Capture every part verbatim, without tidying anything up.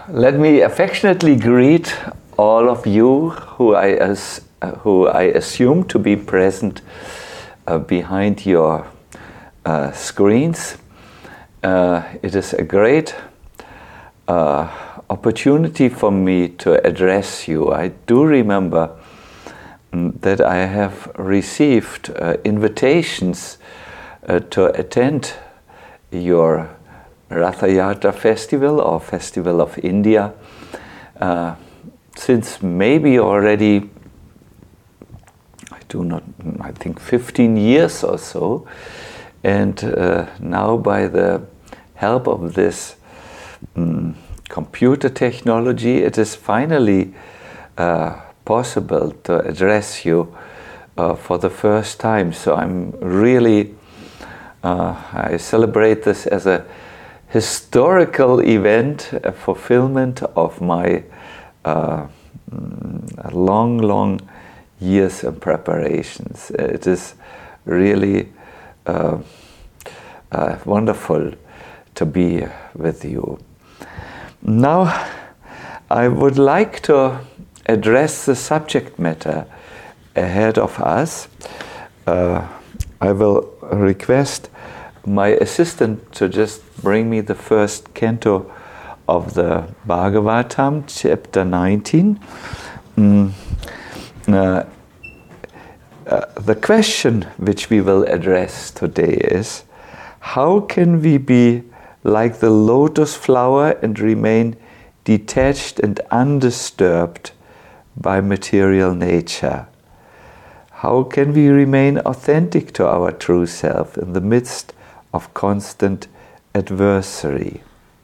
Let me affectionately greet all of you who I, as, uh, who I assume to be present uh, behind your uh, screens. Uh, it is a great uh, opportunity for me to address you. I do remember um, that I have received uh, invitations uh, to attend your Ratha Yatra festival or Festival of India uh, since maybe already, I do not, I think fifteen years or so, and uh, now by the help of this um, computer technology it is finally uh, possible to address you uh, for the first time. So I'm really, uh, I celebrate this as a historical event, a fulfillment of my uh, long, long years of preparations. It is really uh, uh, wonderful to be with you. Now, I would like to address the subject matter ahead of us. Uh, I will request my assistant to just bring me the first canto of the Bhagavatam, chapter nineteen. Mm, uh, uh, the question which we will address today is, how can we be like the lotus flower and remain detached and undisturbed by material nature? How can we remain authentic to our true self in the midst of constant adversary?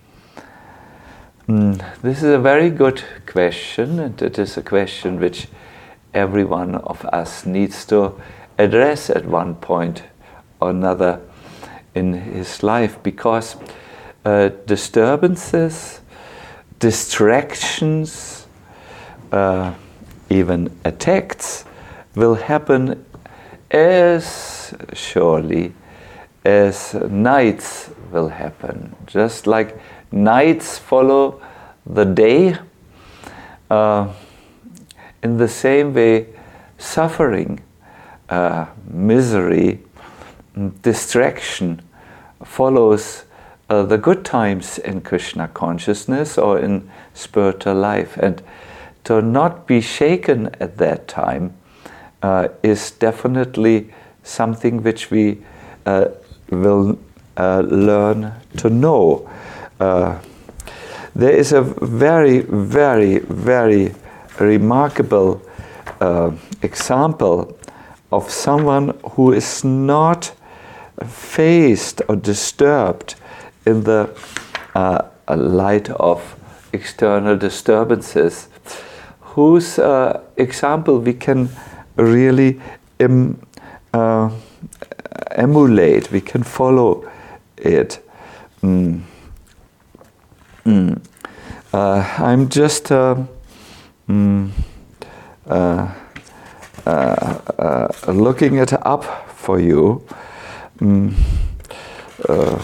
Mm, this is a very good question, and it is a question which every one of us needs to address at one point or another in his life, because uh, disturbances, distractions, uh, even attacks will happen as surely as nights will happen. Just like nights follow the day, uh, in the same way suffering, uh, misery, distraction follows uh, the good times in Krishna consciousness or in spiritual life. And to not be shaken at that time uh, is definitely something which we uh, will uh, learn to know. Uh, there is a very, very, very remarkable uh, example of someone who is not phased or disturbed in the uh, light of external disturbances, whose uh, example we can really im, uh, emulate, we can follow it. Mm. Mm. Uh, I'm just uh, mm, uh, uh, uh, looking it up for you. Mm. Uh,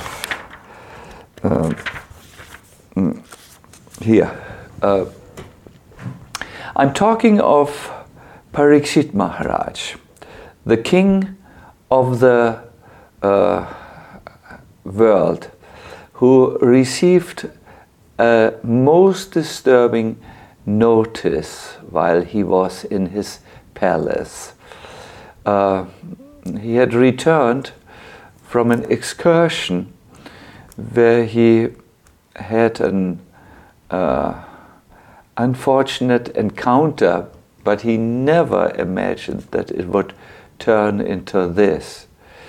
uh, mm. Here. Uh, I'm talking of Parikshit Maharaj, the king of the uh, world, who received a most disturbing notice while he was in his palace. Uh, he had returned from an excursion where he had an uh, unfortunate encounter, but he never imagined that it would turn into this.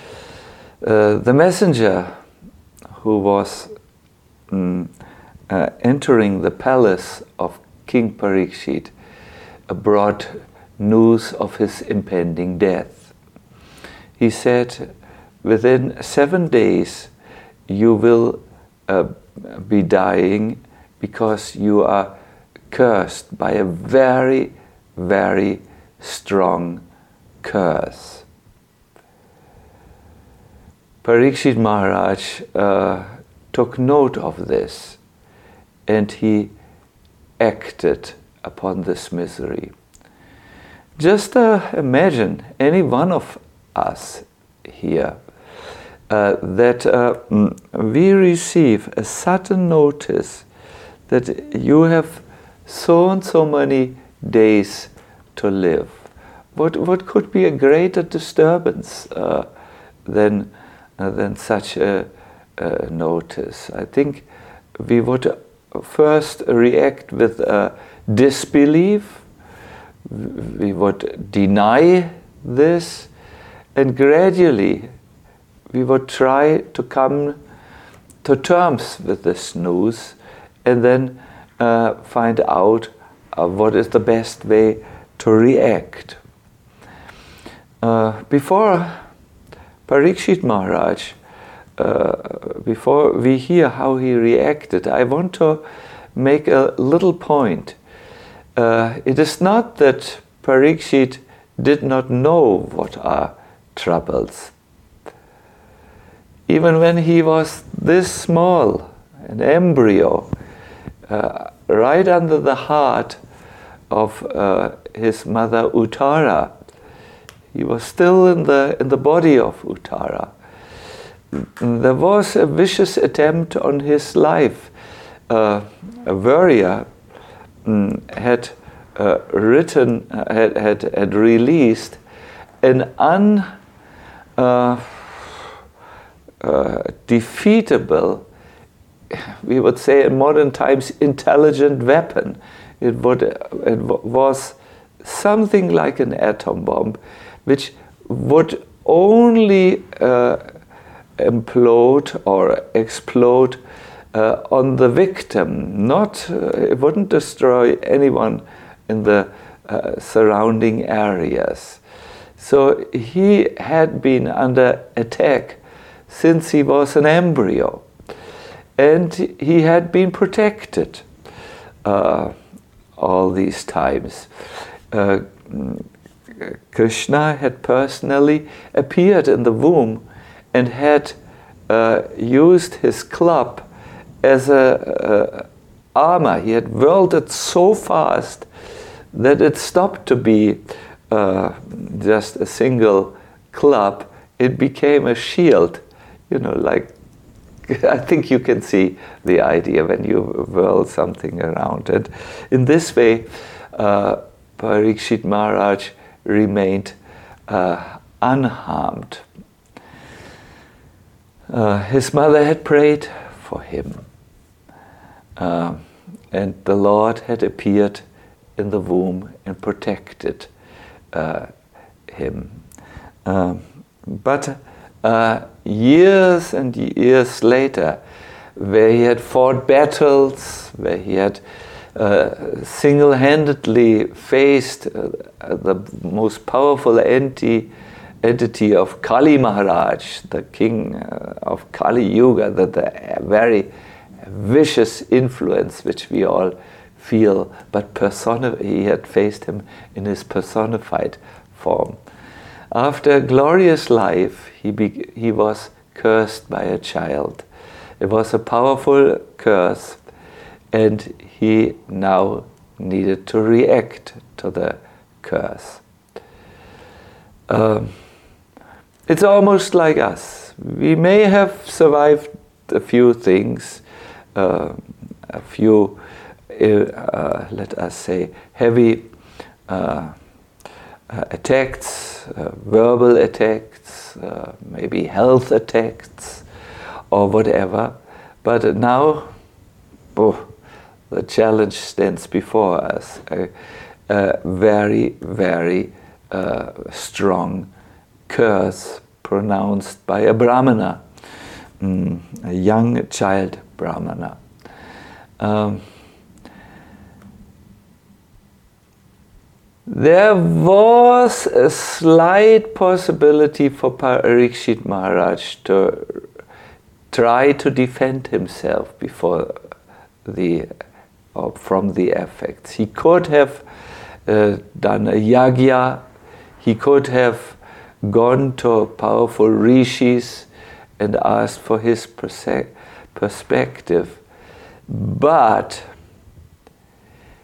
Uh, the messenger who was mm, uh, entering the palace of King Parikshit uh, brought news of his impending death. He said, within seven days you will uh, be dying because you are cursed by a very, very strong curse. Parikshit Maharaj uh, took note of this, and he acted upon this misery. Just uh, imagine any one of us here uh, that uh, we receive a sudden notice that you have so and so many days to live. What what could be a greater disturbance uh, than uh, than such a, a notice? I think we would first react with uh, disbelief. We would deny this, and gradually we would try to come to terms with this news, and then uh, find out uh, what is the best way to react. Uh, before Parikshit Maharaj, uh, before we hear how he reacted, I want to make a little point. Uh, it is not that Parikshit did not know what are troubles. Even when he was this small, an embryo, uh, right under the heart of uh, his mother Uttara, he was still in the in the body of Uttara. There was a vicious attempt on his life. Uh, a warrior um, had uh, written, uh, had, had had released an un uh, uh, defeatable, we would say in modern times, intelligent weapon. It would it was something like an atom bomb, which would only uh, implode or explode uh, on the victim. Not uh, it wouldn't destroy anyone in the uh, surrounding areas. So he had been under attack since he was an embryo, and he had been protected uh, all these times. Uh, Krishna had personally appeared in the womb and had uh, used his club as a, a armor. He had whirled it so fast that it stopped to be uh, just a single club. It became a shield, you know, like, I think you can see the idea when you whirl something around it. In this way, uh, Parikshit Maharaj remained uh, unharmed. Uh, his mother had prayed for him, uh, and the Lord had appeared in the womb and protected uh, him. Uh, but uh, years and years later, where he had fought battles, where he had uh, single-handedly faced uh, the most powerful entity, entity of Kali Maharaj, the king uh, of Kali Yuga, the, the very vicious influence which we all feel, but personi- he had faced him in his personified form. After a glorious life, he, be- he was cursed by a child. It was a powerful curse, and he now needed to react to the curse. Um, it's almost like us. We may have survived a few things, uh, a few, uh, let us say, heavy uh, uh, attacks, uh, verbal attacks, uh, maybe health attacks, or whatever. But now, oh, the challenge stands before us. A, a very, very uh, strong curse pronounced by a Brahmana, mm, a young child Brahmana. Um, there was a slight possibility for Parikshit Maharaj to try to defend himself before the or from the effects. He could have uh, done a yagya. He could have gone to powerful rishis and asked for his perse- perspective. But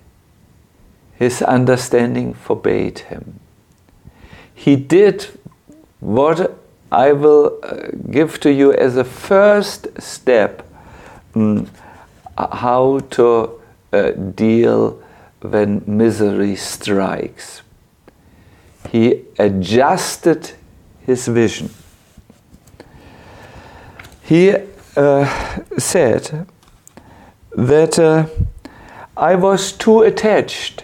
his understanding forbade him. He did what I will uh, give to you as a first step, um, how to uh, deal when misery strikes. He adjusted his vision. He uh, said that uh, I was too attached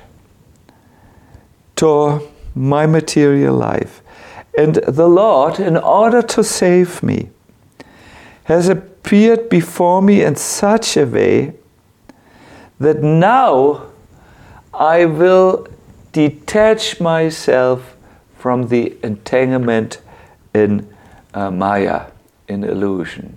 to my material life. And the Lord, in order to save me, has appeared before me in such a way that now I will detach myself from the entanglement in uh, Maya, in illusion.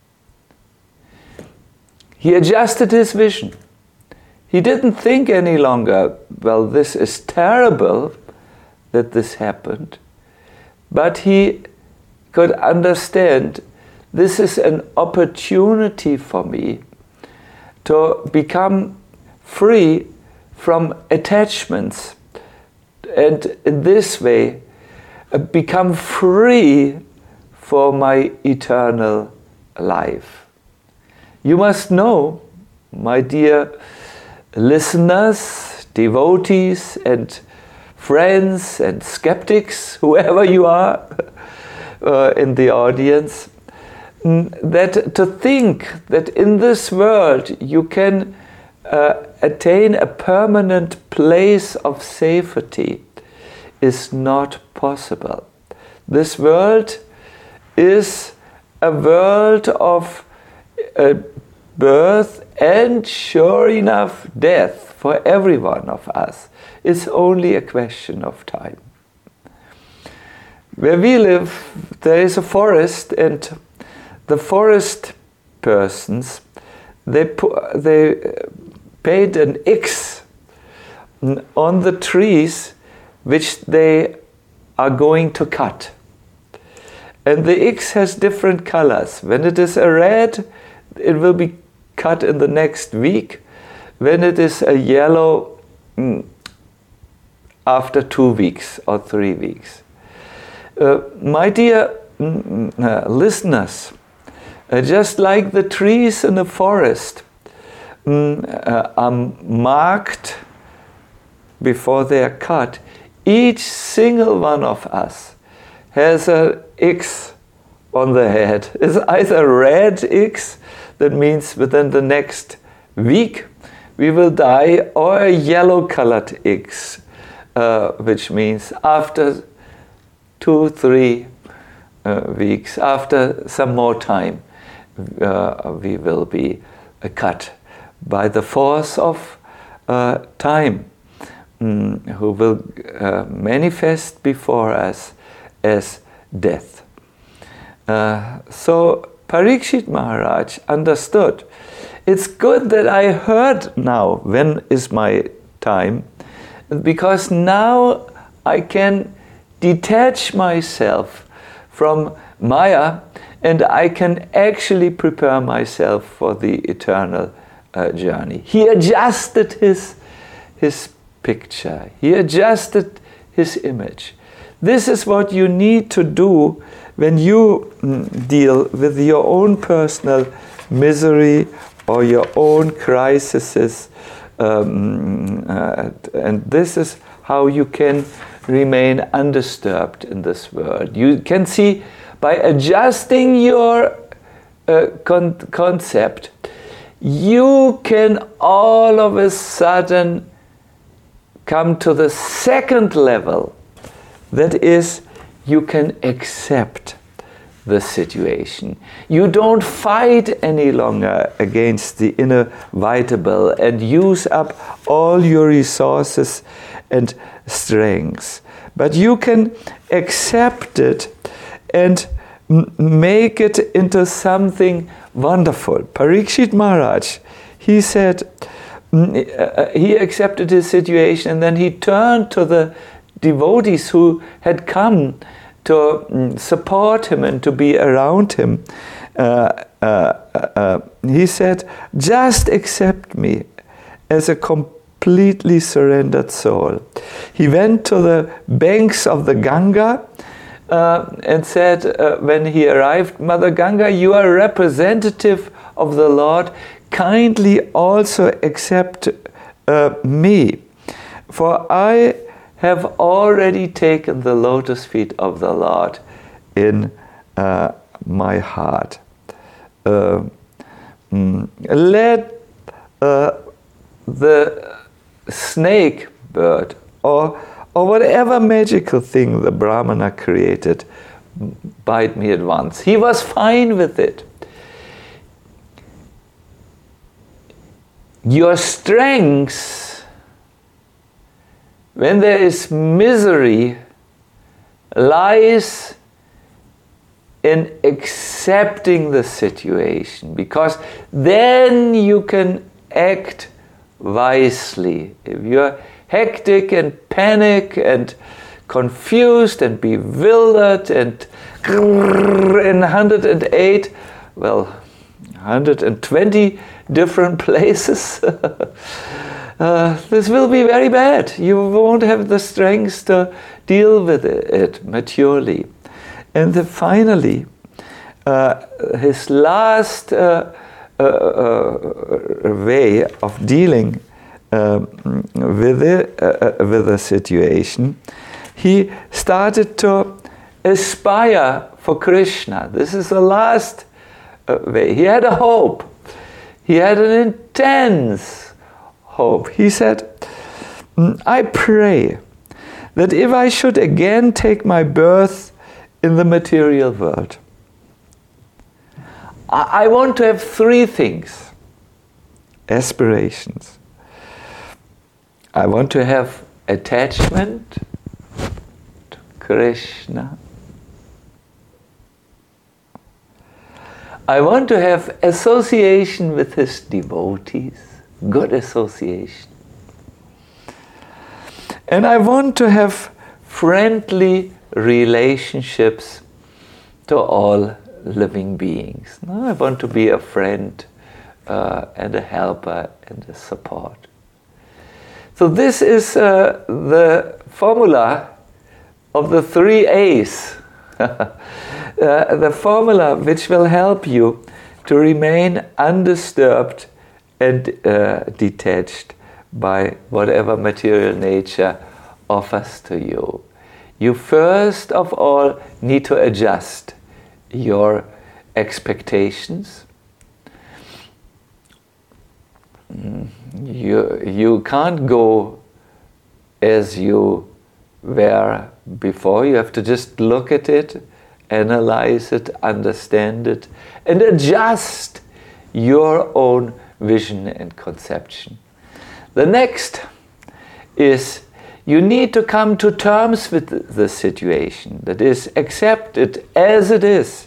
He adjusted his vision. He didn't think any longer, well, this is terrible that this happened. But he could understand this is an opportunity for me to become free from attachments and in this way uh, become free for my eternal life. You must know, my dear listeners, devotees and friends and skeptics, whoever you are uh, in the audience, that to think that in this world you can uh, attain a permanent place of safety is not possible. This world is a world of uh, birth and, sure enough, death for every one of us. It's only a question of time. Where we live, there is a forest, and the forest persons, they pu- they paint an X on the trees which they are going to cut. And the X has different colors. When it is a red, it will be cut in the next week. When it is a yellow, mm, after two weeks or three weeks. Uh, my dear mm, uh, listeners, uh, just like the trees in the forest mm, uh, are marked before they are cut, each single one of us has an X on the head. It's either a red X, that means within the next week we will die, or a yellow colored X, uh, which means after two, three uh, weeks, after some more time, uh, we will be uh, cut by the force of uh, time, mm, who will uh, manifest before us as death. Uh, so Parikshit Maharaj understood, it's good that I heard now when is my time, because now I can detach myself from Maya and I can actually prepare myself for the eternal uh, journey. He adjusted his, his picture. He adjusted his image. This is what you need to do when you mm, deal with your own personal misery or your own crises. Um, uh, and this is how you can remain undisturbed in this world. You can see, by adjusting your uh, con- concept, you can all of a sudden come to the second level. That is, you can accept the situation. You don't fight any longer against the inevitable and use up all your resources and strengths. But you can accept it and m- make it into something wonderful. Parikshit Maharaj, he said, uh, he accepted his situation and then he turned to the devotees who had come to um, support him and to be around him. Uh, uh, uh, he said, just accept me as a com- completely surrendered soul. He went to the banks of the Ganga uh, and said, uh, when he arrived, Mother Ganga, you are a representative of the Lord. Kindly also accept uh, me, for I have already taken the lotus feet of the Lord in uh, my heart. Uh, mm, let uh, the snake bird or or whatever magical thing the Brahmana created bite me at once. He was fine with it. Your strength, when there is misery, lies in accepting the situation, because then you can act wisely. If you're hectic and panic and confused and bewildered and in one hundred eight, well, one hundred twenty different places, uh, this will be very bad. You won't have the strength to deal with it maturely. And then finally, uh, his last uh, uh, uh, way of dealing uh, with, the, uh, with the situation, he started to aspire for Krishna. This is the last uh, way. He had a hope. He had an intense hope. He said, I pray that if I should again take my birth in the material world, I want to have three things, aspirations. I want to have attachment to Krishna. I want to have association with his devotees, good association. And I want to have friendly relationships to all living beings. No, I want to be a friend uh, and a helper and a support. So this is uh, the formula of the three A's. uh, the formula which will help you to remain undisturbed and uh, detached by whatever material nature offers to you. You first of all need to adjust your expectations. You, you can't go as you were before. You have to just look at it, analyze it, understand it, and adjust your own vision and conception. The next is you need to come to terms with the situation. That is, accept it as it is.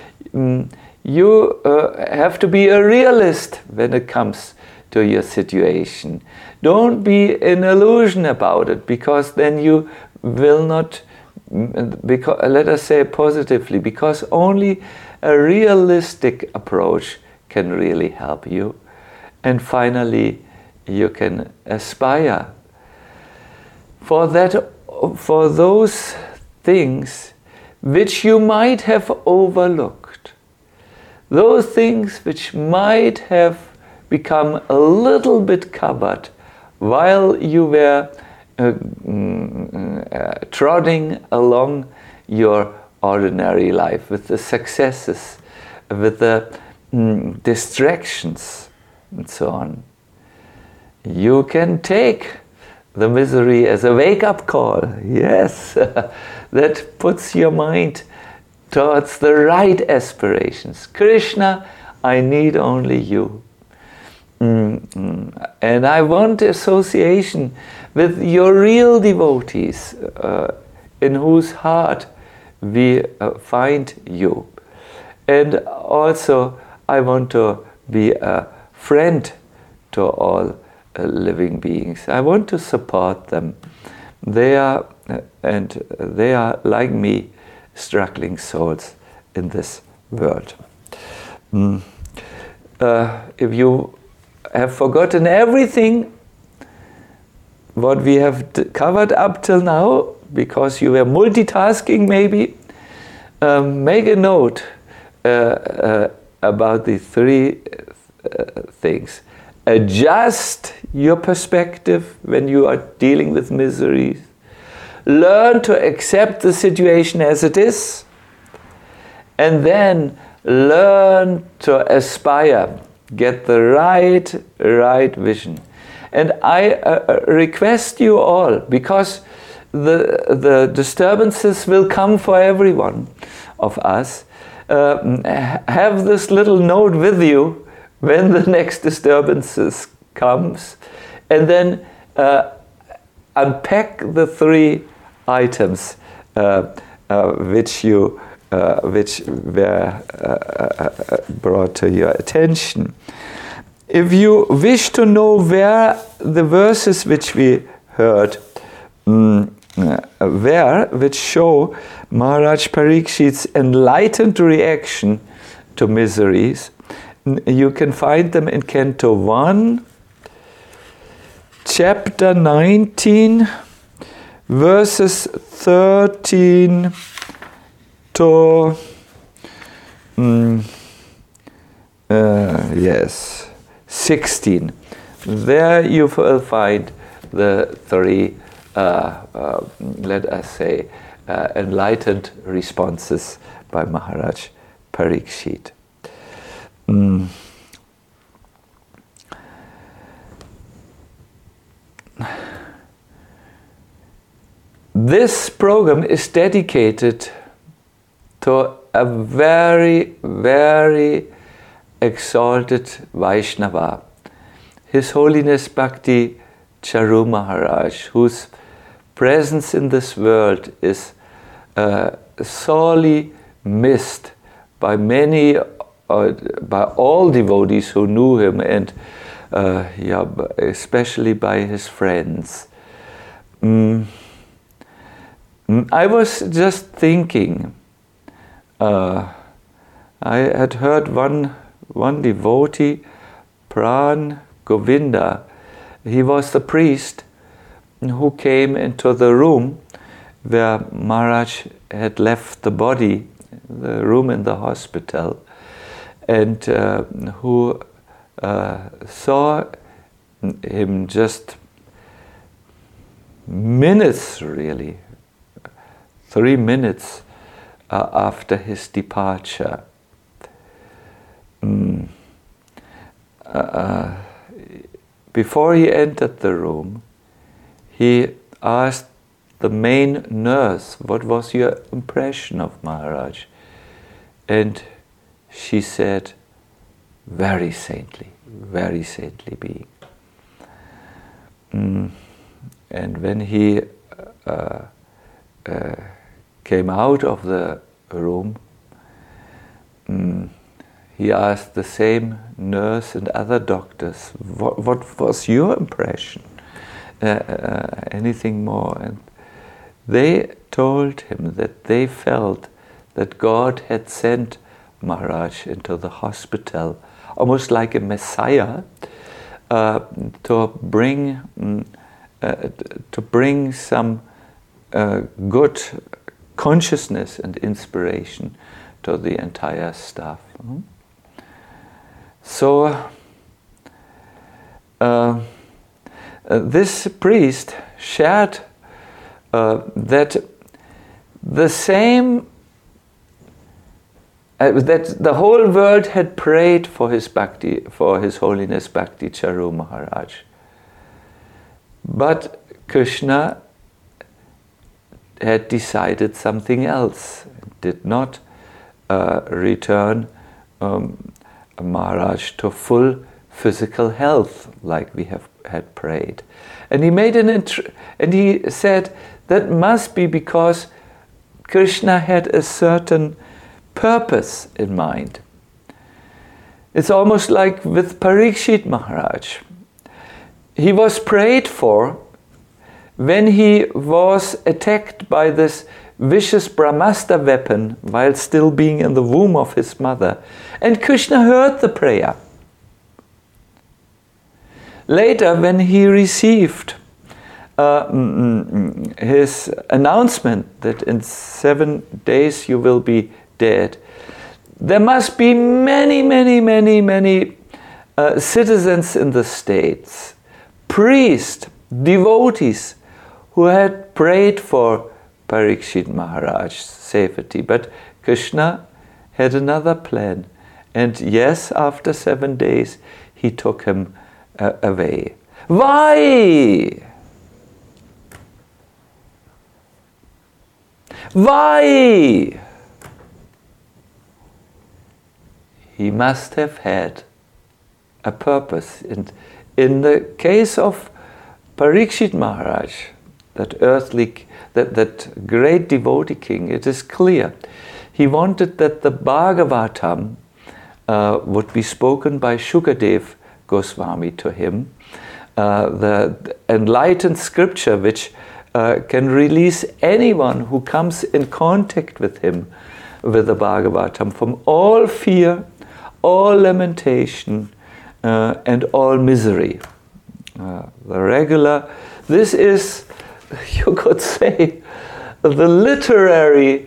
You uh, have to be a realist when it comes to your situation. Don't be an illusion about it, because then you will not, because, let us say positively, because only a realistic approach can really help you. And finally, you can aspire for that, for those things which you might have overlooked, those things which might have become a little bit covered while you were uh, mm, uh, trotting along your ordinary life with the successes, with the mm, distractions, and so on. You can take the misery as a wake-up call, yes, that puts your mind towards the right aspirations. Krishna, I need only you. Mm-hmm. And I want association with your real devotees, uh, in whose heart we uh, find you. And also, I want to be a friend to all uh, living beings. I want to support them. They are, uh, and they are like me, struggling souls in this world. Mm. Uh, if you have forgotten everything what we have d- covered up till now, because you were multitasking maybe, um, make a note uh, uh, about the three uh, things. Adjust your perspective when you are dealing with miseries. Learn to accept the situation as it is. And then learn to aspire. Get the right, right vision. And I uh, request you all, because the, the disturbances will come for every one of us, uh, have this little note with you when the next disturbances comes, and then uh, unpack the three items uh, uh, which you uh, which were uh, uh, brought to your attention. If you wish to know where the verses which we heard um, were, which show Maharaj Parikshit's enlightened reaction to miseries, you can find them in Canto one, chapter nineteen, verses thirteen to um, uh, yes, sixteen. There you will find the three, uh, uh, let us say, uh, enlightened responses by Maharaj Parikshit. Mm. This program is dedicated to a very, very exalted Vaishnava, His Holiness Bhakti Charu Maharaj, whose presence in this world is uh, sorely missed by many, uh, by all devotees who knew him, and uh, yeah, especially by his friends. Mm. I was just thinking, uh, I had heard one one devotee, Pran Govinda, he was the priest who came into the room where Maharaj had left the body, the room in the hospital, and uh, who uh, saw him just minutes, really, three minutes uh, after his departure. Mm. Uh, before he entered the room, he asked the main nurse, "What was your impression of Maharaj?" And she said, "Very saintly, very saintly being." Mm. And when he uh, uh, came out of the room, mm, he asked the same nurse and other doctors, what, what was your impression? Uh, uh, anything more? And they told him that they felt that God had sent Maharaj into the hospital, almost like a messiah, uh, to bring um, uh, to bring some uh, good consciousness and inspiration to the entire staff. Mm-hmm. So, uh, uh, this priest shared uh, that the same, uh, that the whole world had prayed for his Bhakti, for His Holiness Bhakti Charu Maharaj. But Krishna had decided something else, did not uh, return um, Maharaj to full physical health like we have had prayed. And he made an int- and he said that must be because Krishna had a certain purpose in mind. It's almost like with Parikshit Maharaj. He was prayed for when he was attacked by this vicious Brahmastra weapon while still being in the womb of his mother. And Krishna heard the prayer. Later, when he received uh, mm, his announcement that in seven days you will be dead, there must be many, many, many, many uh, citizens in the states, priests, devotees, who had prayed for Parikshit Maharaj's safety. But Krishna had another plan. And yes, after seven days, he took him uh, away. Why? Why? He must have had a purpose. And in the case of Parikshit Maharaj, that earthly, that, that great devotee king, it is clear. He wanted that the Bhagavatam uh, would be spoken by Shukadev Goswami to him, uh, the, the enlightened scripture which uh, can release anyone who comes in contact with him, with the Bhagavatam, from all fear, all lamentation, uh, and all misery. Uh, the regular, this is, you could say, the literary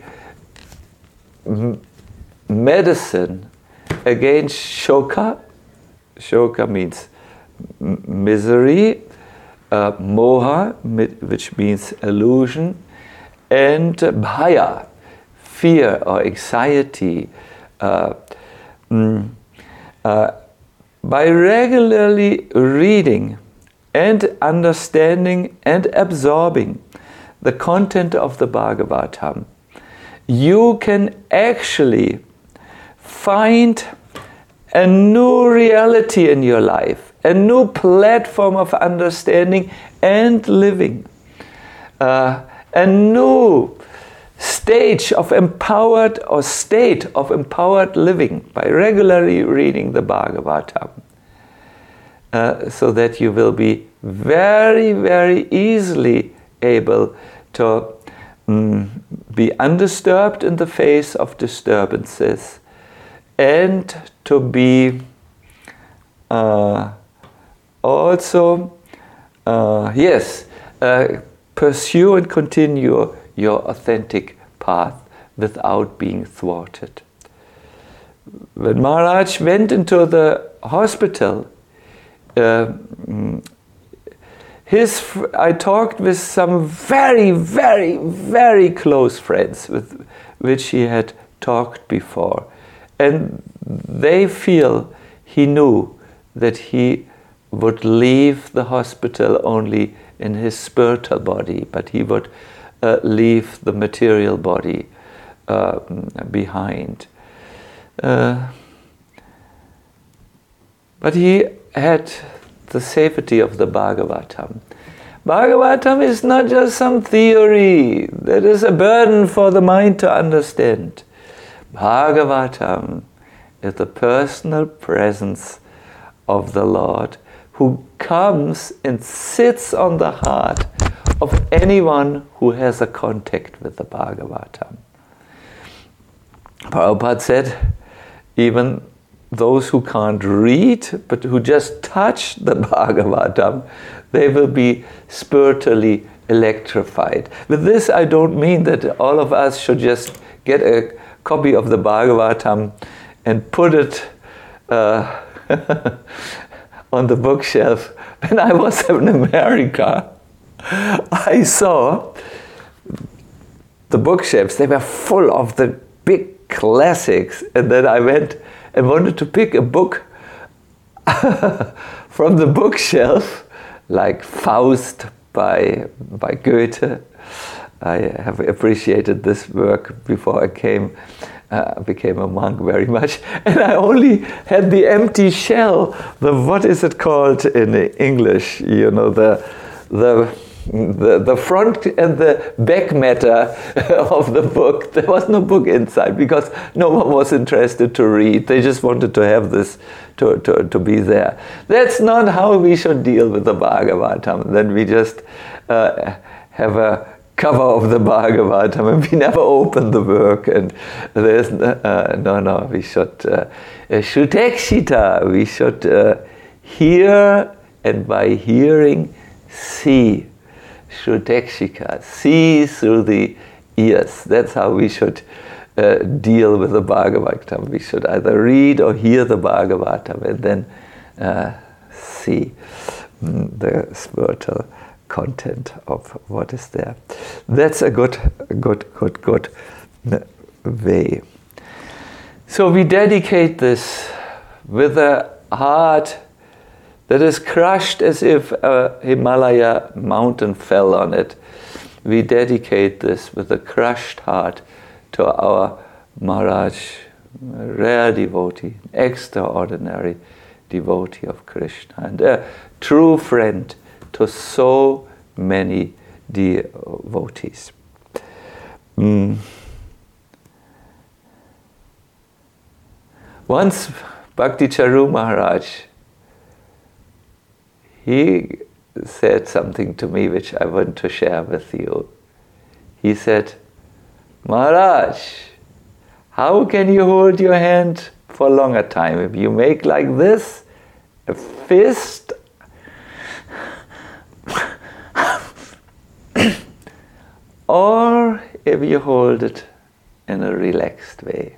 m- medicine against shoka. Shoka means m- misery, uh, moha, mi- which means illusion, and uh, bhaya, fear or anxiety. Uh, mm, uh, by regularly reading and understanding and absorbing the content of the Bhagavatam, you can actually find a new reality in your life, a new platform of understanding and living, uh, a new stage of empowered or state of empowered living by regularly reading the Bhagavatam. Uh, so that you will be very, very easily able to um, be undisturbed in the face of disturbances and to be uh, also, uh, yes, uh, pursue and continue your authentic path without being thwarted. When Maharaj went into the hospital, Uh, his, I talked with some very, very, very close friends with which he had talked before, and they feel he knew that he would leave the hospital only in his spiritual body, but he would uh, leave the material body uh, behind. Uh, but he had the safety of the Bhagavatam. Bhagavatam is not just some theory that is a burden for the mind to understand. Bhagavatam is the personal presence of the Lord who comes and sits on the heart of anyone who has a contact with the Bhagavatam. Prabhupada said, even those who can't read, but who just touch the Bhagavatam, they will be spiritually electrified. With this, I don't mean that all of us should just get a copy of the Bhagavatam and put it uh, on the bookshelf. When I was in America, I saw the bookshelves. They were full of the big classics, and then I went and wanted to pick a book from the bookshelf, like Faust by by Goethe. I have appreciated this work before I came, uh, became a monk very much, and I only had the empty shell. The what is it called in English? You know, the the. The, the front and the back matter of the book. There was no book inside because no one was interested to read. They just wanted to have this to, to, to be there. That's not how we should deal with the Bhagavatam. Then we just uh, have a cover of the Bhagavatam and we never open the work. And there's uh, no, no, we should uh, Shutekshita. We should uh, hear, and by hearing, see. Shrutekshika, see through the ears. That's how we should uh, deal with the Bhagavatam. We should either read or hear the Bhagavatam and then uh, see mm, the spiritual content of what is there. That's a good, good, good, good way. So we dedicate this with a heart that is crushed as if a Himalaya mountain fell on it. We dedicate this with a crushed heart to our Maharaj, a rare devotee, extraordinary devotee of Krishna, and a true friend to so many devotees. Mm. Once Bhakti Charu Maharaj, he said something to me which I want to share with you. He said, Maharaj, how can you hold your hand for a longer time? If you make like this, a fist, or if you hold it in a relaxed way.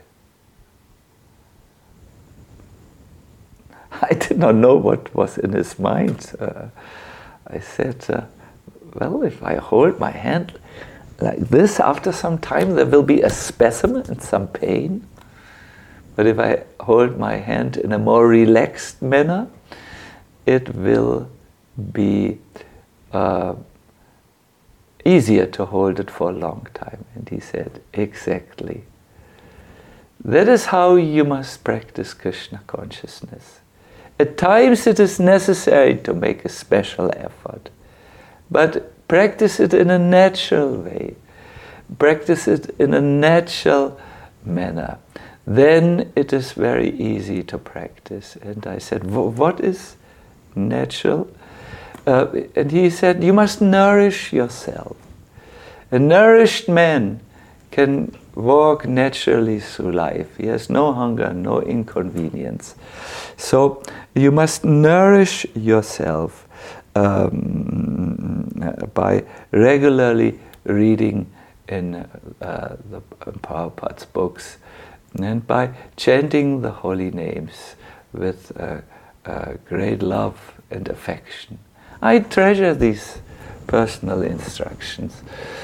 I did not know what was in his mind. Uh, I said, uh, well, if I hold my hand like this, after some time there will be a spasm and some pain. But if I hold my hand in a more relaxed manner, it will be uh, easier to hold it for a long time. And he said, exactly. That is how you must practice Krishna consciousness. At times it is necessary to make a special effort, but practice it in a natural way. Practice it in a natural manner. Then it is very easy to practice. And I said, what is natural? Uh, and he said, you must nourish yourself. A nourished man can walk naturally through life. He has no hunger, no inconvenience. So you must nourish yourself um, by regularly reading in uh, the Prabhupada's books and by chanting the holy names with uh, uh, great love and affection. I treasure these personal instructions.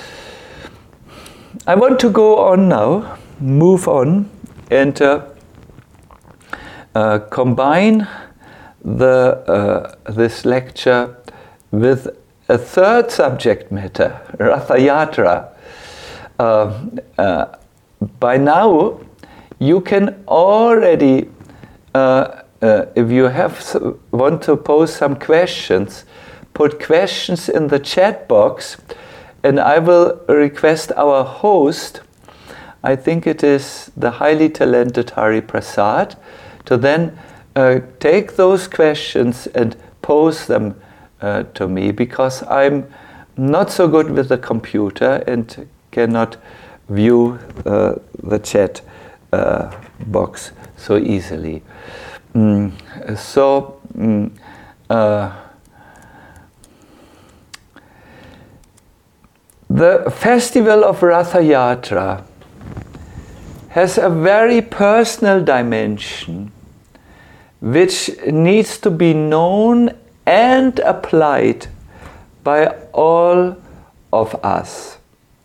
I want to go on now, move on, and uh, uh, combine the uh, this lecture with a third subject matter, Ratha Yatra. Uh, uh, by now, you can already, uh, uh, if you have want to pose some questions, put questions in the chat box. And I will request our host, I think it is the highly talented Hari Prasad, to then uh, take those questions and pose them uh, to me, because I'm not so good with the computer and cannot view uh, the chat uh, box so easily. Mm, so, mm, uh, the festival of Ratha Yatra has a very personal dimension which needs to be known and applied by all of us.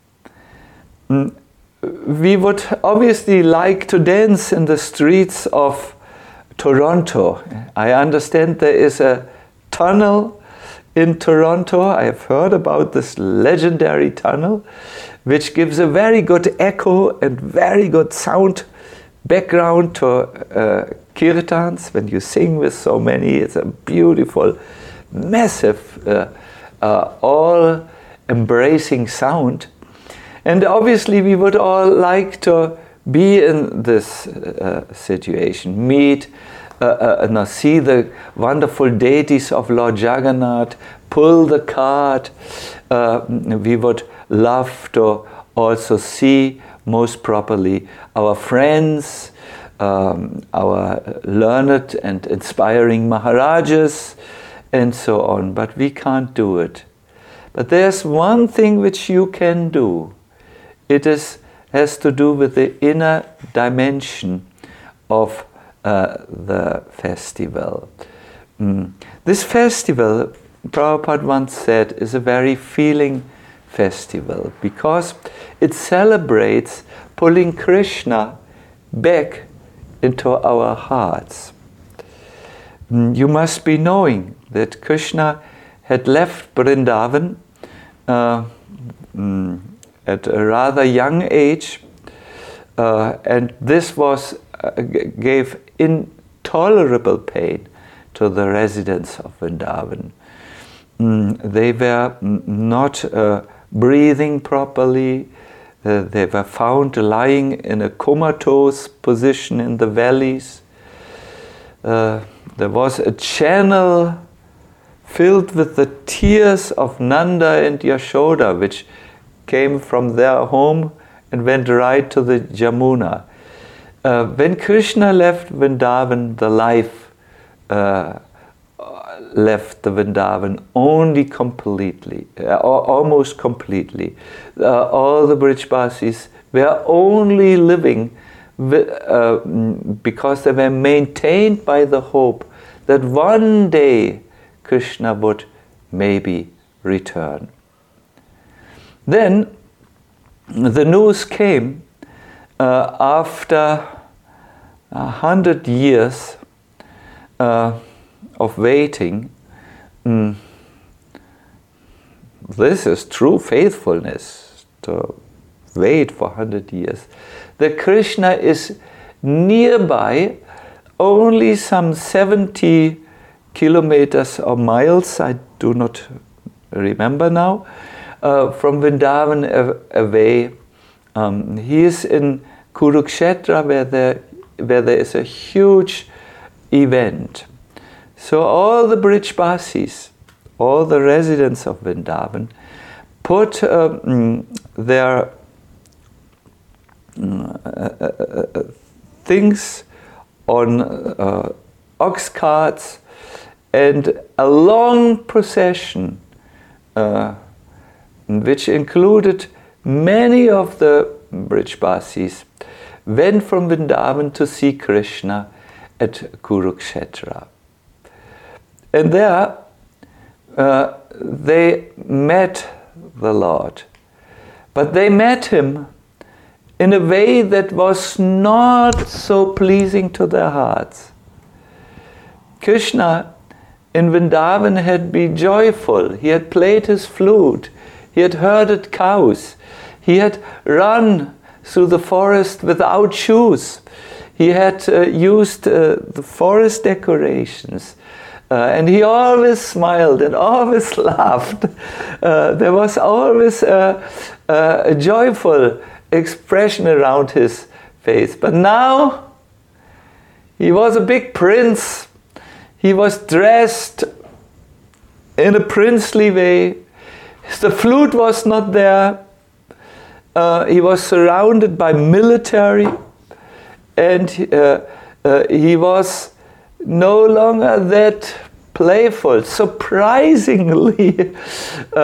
We would obviously like to dance in the streets of Toronto. I understand there is a tunnel in Toronto. I have heard about this legendary tunnel, which gives a very good echo and very good sound background to uh, kirtans. When you sing with so many, it's a beautiful, massive, uh, uh, all-embracing sound. And obviously we would all like to be in this uh, situation, meet Uh, uh, and see the wonderful deities of Lord Jagannath, pull the cart. Uh, we would love to also see most properly our friends, um, our learned and inspiring Maharajas, and so on. But we can't do it. But there's one thing which you can do. It is has to do with the inner dimension of uh, the festival. Mm. This festival, Prabhupada once said, is a very feeling festival because it celebrates pulling Krishna back into our hearts. Mm. You must be knowing that Krishna had left Vrindavan uh, mm, at a rather young age, uh, and this was uh, g- gave intolerable pain to the residents of Vrindavan. Mm, they were mm, not uh, breathing properly. Uh, they were found lying in a comatose position in the valleys. Uh, there was a channel filled with the tears of Nanda and Yashoda, which came from their home and went right to the Jamuna. Uh, when Krishna left Vrindavan, the life uh, left the Vrindavan only completely, uh, almost completely. Uh, all the Brijbasis were only living with, uh, because they were maintained by the hope that one day Krishna would maybe return. Then the news came uh, after a hundred years uh, of waiting. Mm, this is true faithfulness, to wait for a hundred years. That Krishna is nearby, only some seventy kilometers or miles, I do not remember now, Uh, from Vrindavan av- away. Um, he is in Kurukshetra, where there, where there is a huge event. So all the Brijbasis, all the residents of Vrindavan, put um, their uh, uh, uh, things on uh, ox carts, and a long procession uh, which included many of the Brijbasis, went from Vrindavan to see Krishna at Kurukshetra. And there uh, they met the Lord. But they met him in a way that was not so pleasing to their hearts. Krishna in Vrindavan had been joyful. He had played his flute. He had herded cows. He had run through the forest without shoes. He had uh, used uh, the forest decorations. Uh, and he always smiled and always laughed. Uh, there was always a, a joyful expression around his face. But now, he was a big prince. He was dressed in a princely way. The flute was not there. Uh, he was surrounded by military, and uh, uh, he was no longer that playful, surprisingly uh,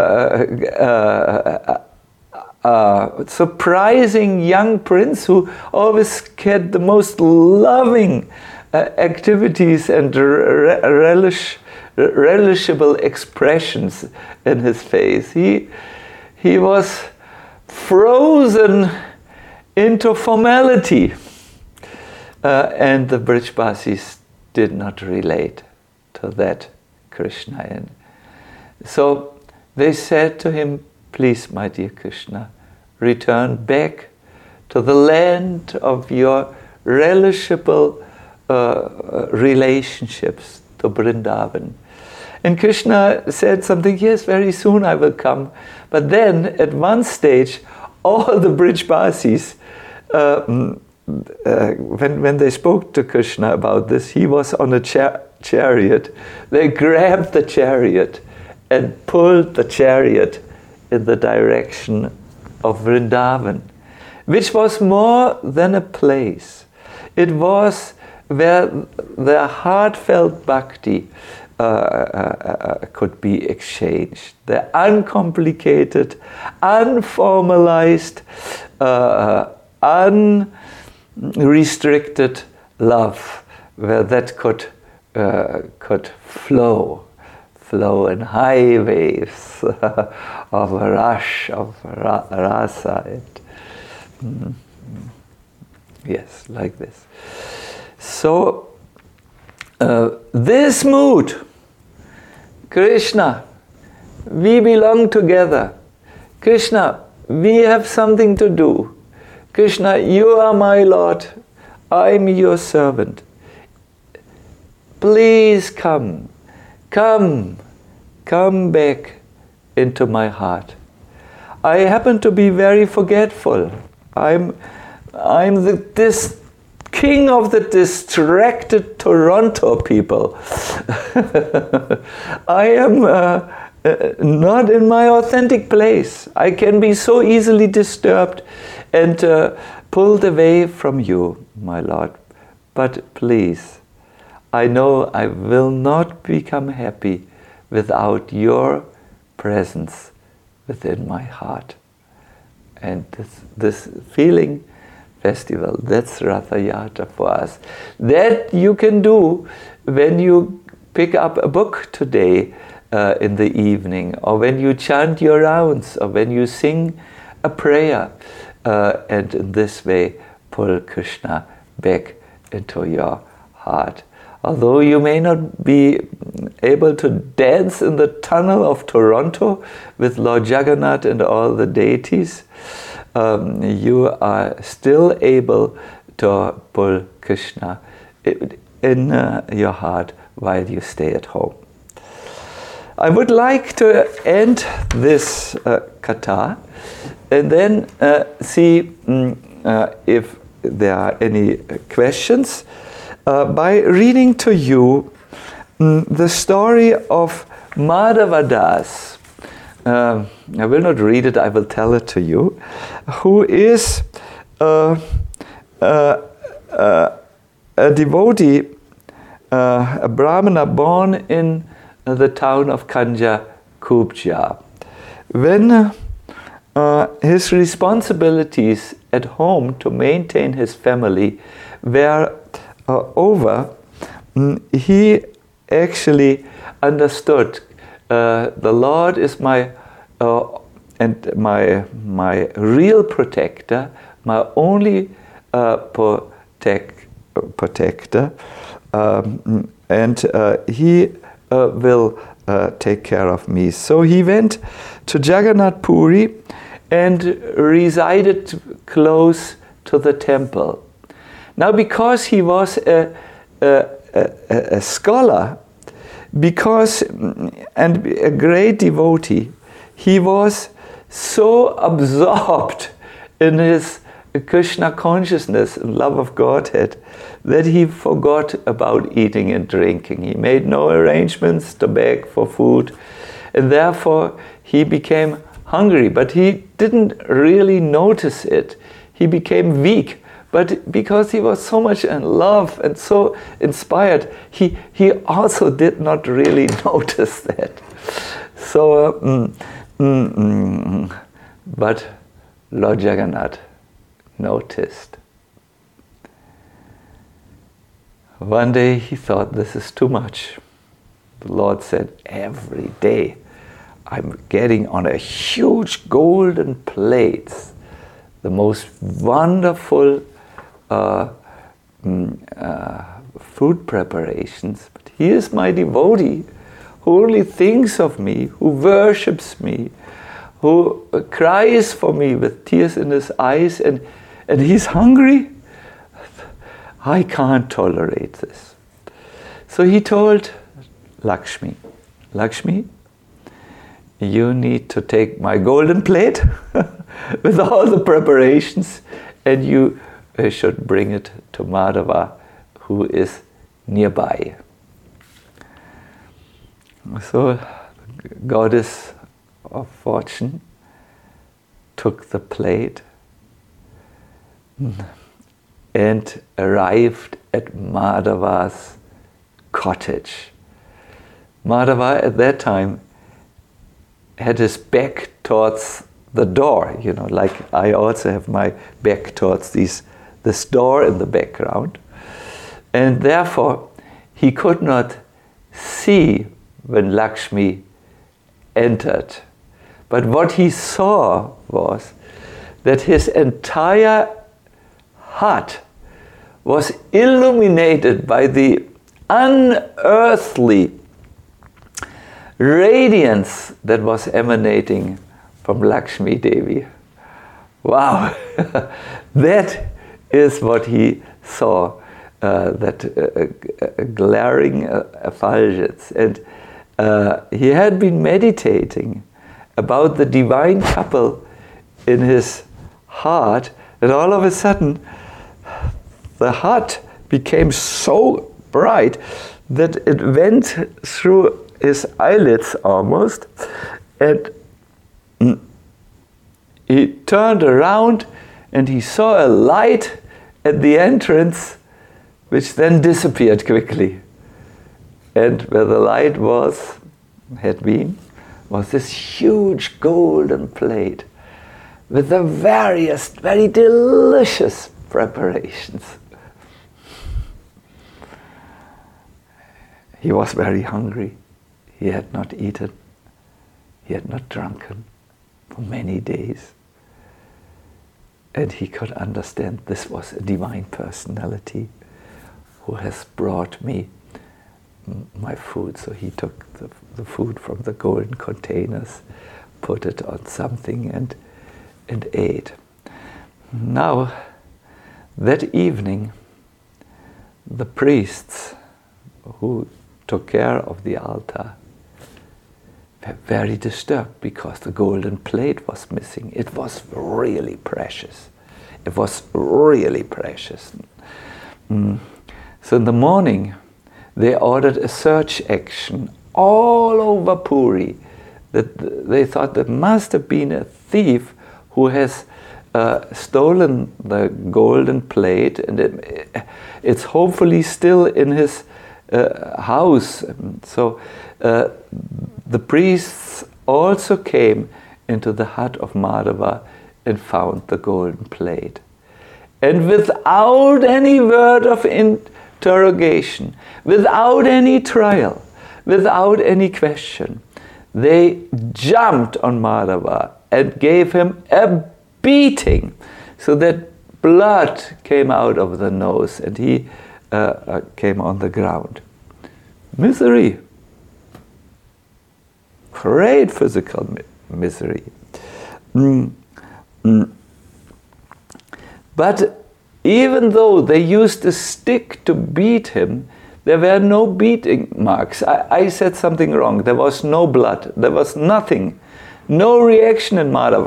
uh, uh, uh, surprising young prince who always had the most loving uh, activities and re- relish relishable expressions in his face. He, he was frozen into formality. Uh, and the Brijbasis did not relate to that Krishna. And so they said to him, please, my dear Krishna, return back to the land of your relishable uh, relationships to Vrindavan. And Krishna said something, yes, very soon I will come. But then, at one stage, all the Brijbasis, uh, uh, when, when they spoke to Krishna about this, he was on a char- chariot. They grabbed the chariot and pulled the chariot in the direction of Vrindavan, which was more than a place. It was where their heartfelt bhakti, uh, uh, uh, could be exchanged. The uncomplicated, unformalized, uh, unrestricted love, where that could uh, could flow, flow in high waves of a rush of ra- rasa. It, mm, yes, like this. So uh, this mood, Krishna, we belong together. Krishna, we have something to do. Krishna, you are my Lord. I'm your servant. Please come, come, come back into my heart. I happen to be very forgetful. I'm, I'm the, this king of the distracted Toronto people. I am uh, uh, not in my authentic place. I can be so easily disturbed and uh, pulled away from you, my Lord. But please, I know I will not become happy without your presence within my heart. And this, this feeling festival, that's Ratha Yatra for us. That you can do when you pick up a book today uh, in the evening, or when you chant your rounds, or when you sing a prayer, uh, and in this way pull Krishna back into your heart. Although you may not be able to dance in the tunnel of Toronto with Lord Jagannath and all the deities, um, you are still able to pull Krishna in uh, your heart while you stay at home. I would like to end this uh, katha and then uh, see um, uh, if there are any questions. Uh, by reading to you um, the story of Madhavadas. Uh, I will not read it, I will tell it to you. Who is uh, uh, uh, a devotee, uh, a Brahmana born in the town of Kanja Kubja. When uh, his responsibilities at home to maintain his family were Uh, over, mm, he actually understood uh, the Lord is my uh, and my my real protector, my only uh, protect, protector, um, and uh, he uh, will uh, take care of me. So he went to Jagannath Puri and resided close to the temple. Now, because he was a, a, a, a scholar, because and a great devotee, he was so absorbed in his Krishna consciousness and love of Godhead that he forgot about eating and drinking. He made no arrangements to beg for food, and therefore he became hungry, but he didn't really notice it. He became weak. But because he was so much in love and so inspired, he, he also did not really notice that. So, uh, mm, mm, mm, but Lord Jagannath noticed. One day he thought, this is too much. The Lord said, every day I'm getting on a huge golden plates, the most wonderful Uh, uh, food preparations, but he is my devotee who only thinks of me, who worships me, who uh, cries for me with tears in his eyes, and, and he's hungry. I can't tolerate this. So he told Lakshmi, Lakshmi, you need to take my golden plate with all the preparations, and you I should bring it to Madhava, who is nearby. So, the goddess of fortune took the plate and arrived at Madhava's cottage. Madhava at that time had his back towards the door, you know, like I also have my back towards these, this door in the background. And therefore, he could not see when Lakshmi entered. But what he saw was that his entire hut was illuminated by the unearthly radiance that was emanating from Lakshmi Devi. Wow, that is what he saw, uh, that uh, uh, glaring uh, effulgence. And uh, he had been meditating about the divine couple in his heart, and all of a sudden the hut became so bright that it went through his eyelids almost, and he turned around and he saw a light at the entrance, which then disappeared quickly. And where the light was, had been, was this huge golden plate with the various, very delicious preparations. He was very hungry. He had not eaten. He had not drunken for many days. And he could understand this was a divine personality who has brought me my food. So he took the, the food from the golden containers, put it on something and, and ate. Now, that evening, the priests who took care of the altar were very disturbed because the golden plate was missing. It was really precious. It was really precious. Mm. So in the morning, they ordered a search action all over Puri. That they thought there must have been a thief who has uh, stolen the golden plate, and it, it's hopefully still in his uh, house. So uh, the priests also came into the hut of Madhava and found the golden plate. And without any word of interrogation, without any trial, without any question, they jumped on Madhava and gave him a beating so that blood came out of the nose and he uh, uh, came on the ground. Misery. Great physical mi- misery. Mm. Mm. But even though they used a stick to beat him, there were no beating marks. I, I said something wrong. There was no blood. There was nothing. No reaction in Madhava.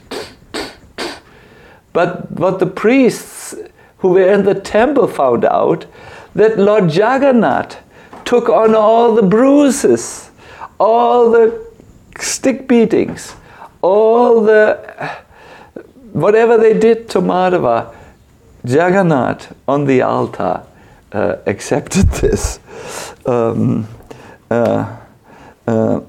But what the priests who were in the temple found out, that Lord Jagannath took on all the bruises, all the stick beatings, all the... whatever they did to Madhava, Jagannath on the altar uh, accepted this. Um, uh, uh,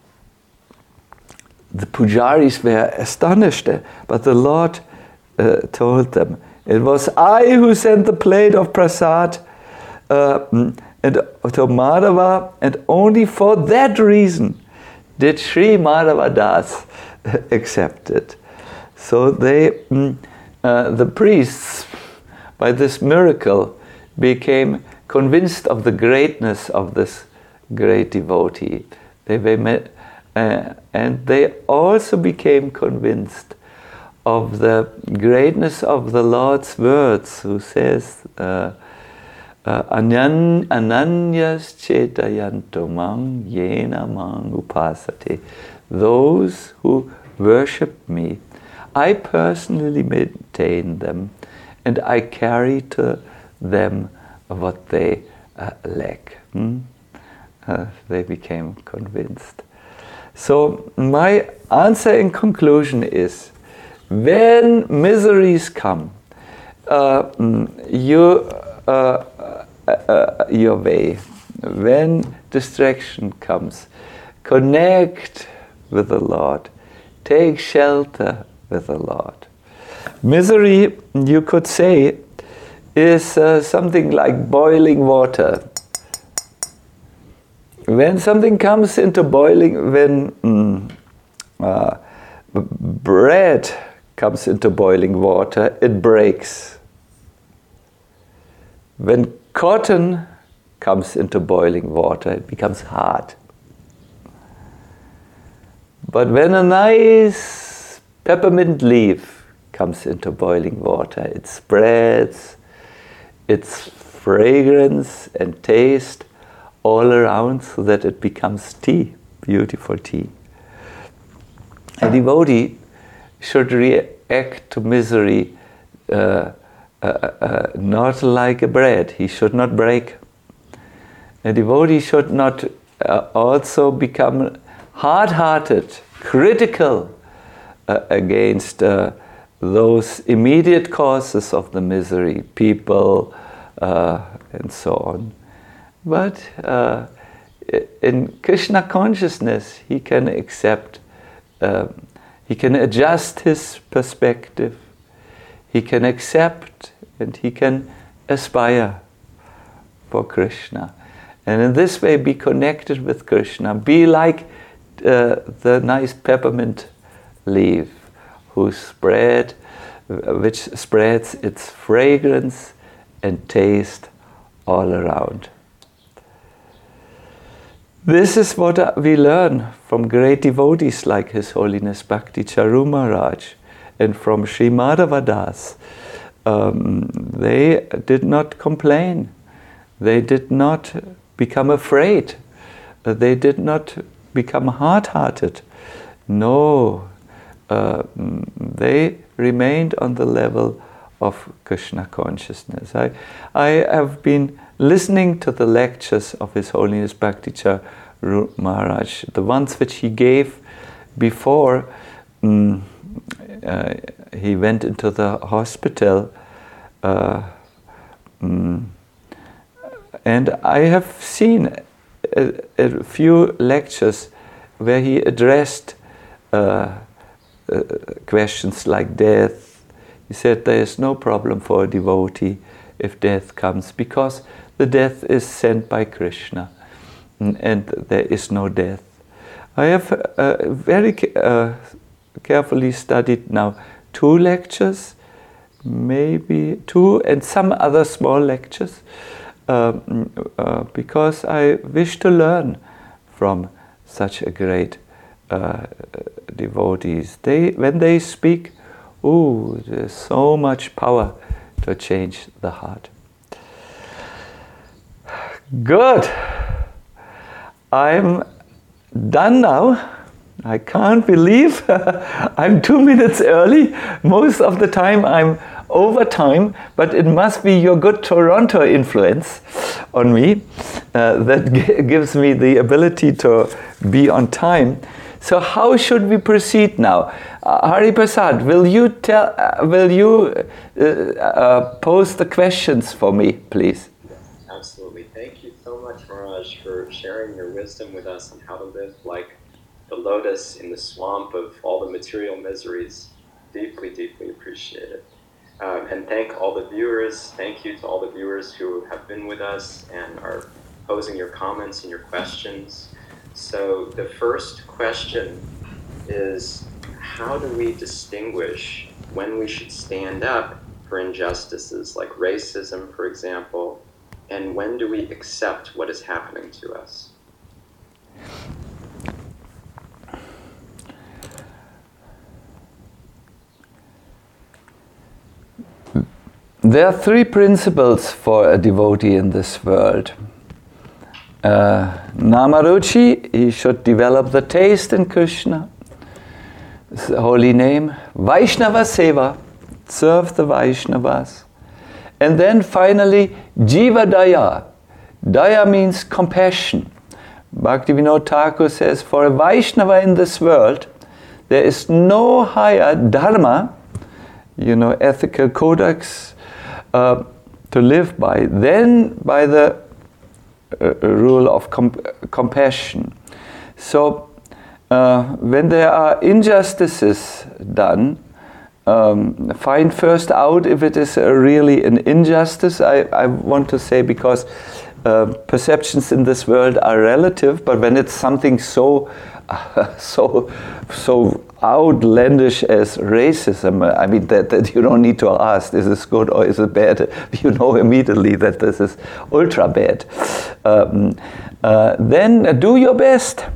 the pujaris were astonished, but the Lord uh, told them, it was I who sent the plate of prasad uh, and to Madhava, and only for that reason did Sri Madhava Das accept it. So they, mm, uh, the priests, by this miracle, became convinced of the greatness of this great devotee. They were met, uh, and they also became convinced of the greatness of the Lord's words, who says, uh, uh, Anyan, Ananyas chetayanto mang yena mang upasate. Those who worship me, I personally maintain them, and I carry to them what they uh, lack. Hmm? Uh, they became convinced. So my answer in conclusion is, when miseries come uh, you, uh, uh, uh, your way, when distraction comes, connect with the Lord. Take shelter with the Lord. Misery, you could say, is uh, something like boiling water. When something comes into boiling, when mm, uh, bread comes into boiling water, it breaks. When cotton comes into boiling water, it becomes hard. But when a nice peppermint leaf comes into boiling water, it spreads its fragrance and taste all around so that it becomes tea, beautiful tea. A devotee should react to misery uh, uh, uh, not like a bread. He should not break. A devotee should not uh, also become hard-hearted, critical uh, against uh, those immediate causes of the misery, people uh, and so on. But uh, in Krishna consciousness, he can accept, uh, he can adjust his perspective, he can accept and he can aspire for Krishna. And in this way be connected with Krishna, be like uh, the nice peppermint leaf who spread, which spreads its fragrance and taste all around. This is what we learn from great devotees like His Holiness Bhakti Charu Maharaj and from Sri Madhava Das. Um, they did not complain. They did not become afraid. They did not become hard-hearted. No, uh, they remained on the level of Krishna consciousness. I, I have been listening to the lectures of His Holiness Bhakti Charu Maharaj, the ones which he gave before um, uh, he went into the hospital. Uh, um, and I have seen a, a few lectures where he addressed uh, uh, questions like death. He said there is no problem for a devotee if death comes, because the death is sent by Krishna, and, and there is no death. I have uh, very uh, carefully studied now two lectures, maybe two and some other small lectures, uh, uh, because I wish to learn from such a great uh, devotees. They, when they speak, ooh, there's so much power to change the heart. Good. I'm done now. I can't believe I'm two minutes early. Most of the time I'm over time, but it must be your good Toronto influence on me uh, that g- gives me the ability to be on time. So how should we proceed now? Uh, Hari Prasad, will you tell? Uh, will you uh, uh, pose the questions for me, please? Absolutely. Thank you so much, Maharaj, for sharing your wisdom with us on how to live like the lotus in the swamp of all the material miseries. Deeply, deeply appreciate it. Um, and thank all the viewers. Thank you to all the viewers who have been with us and are posing your comments and your questions. So the first question is, how do we distinguish when we should stand up for injustices like racism, for example, and when do we accept what is happening to us? There are three principles for a devotee in this world. Uh, Namaruchi, he should develop the taste in Krishna, his holy name. Vaishnava Seva, serve the Vaishnavas. And then finally, Jiva Daya. Daya means compassion. Bhaktivinoda Thakur says, for a Vaishnava in this world, there is no higher dharma, you know, ethical codex, uh, to live by than by the uh, rule of comp- compassion. So uh, when there are injustices done, um, find first out if it is uh, really an injustice. I, I want to say because uh, perceptions in this world are relative, but when it's something so uh, so so outlandish as racism, I mean that, that you don't need to ask, is this good or is it bad? You know immediately that this is ultra bad. Um, uh, then do your best.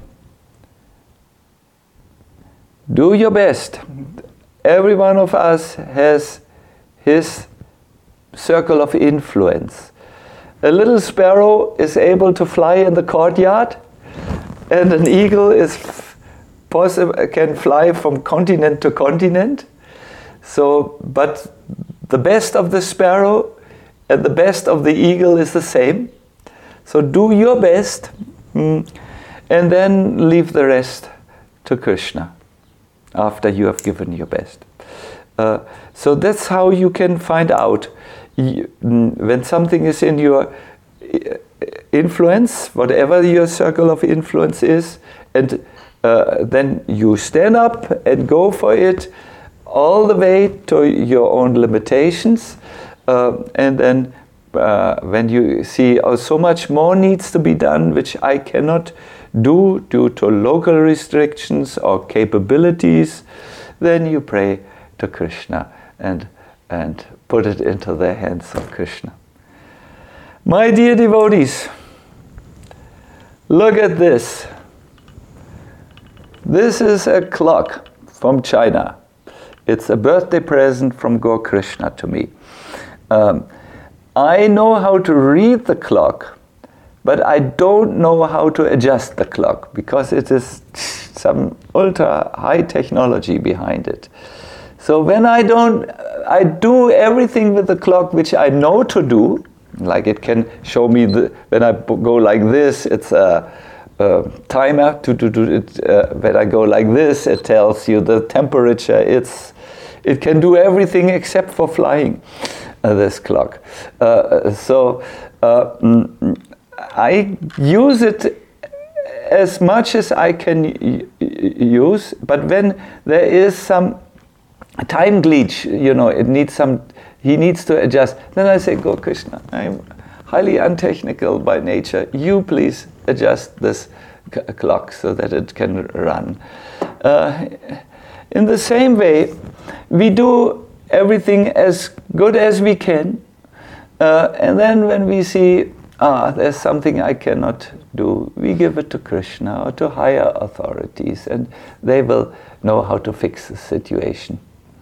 Do your best. Every one of us has his circle of influence. A little sparrow is able to fly in the courtyard, and an eagle is possible can fly from continent to continent. So, but the best of the sparrow and the best of the eagle is the same. So do your best, mm, and then leave the rest to Krishna after you have given your best. Uh, so that's how you can find out you, mm, when something is in your influence, whatever your circle of influence is, and Uh, then you stand up and go for it all the way to your own limitations, uh, and then uh, when you see oh, so much more needs to be done which I cannot do due to local restrictions or capabilities, then you pray to Krishna and and put it into the hands of Krishna. My dear devotees, look at this. This is a clock from China. It's a birthday present from Gaur Krishna to me. Um, I know how to read the clock, but I don't know how to adjust the clock because it is some ultra high technology behind it. So when I don't, I do everything with the clock which I know to do, like it can show me the, when I go like this, it's a Uh, timer to do to, to it. Uh, when I go like this, it tells you the temperature. It's it can do everything except for flying. Uh, this clock. Uh, so uh, mm, I use it as much as I can y- y- use. But when there is some time glitch, you know, it needs some. He needs to adjust. Then I say, "Go Krishna. I'm highly untechnical by nature. You please adjust this c- clock so that it can run." Uh, in the same way, we do everything as good as we can, uh, and then when we see, ah, there's something I cannot do, we give it to Krishna or to higher authorities, and they will know how to fix the situation.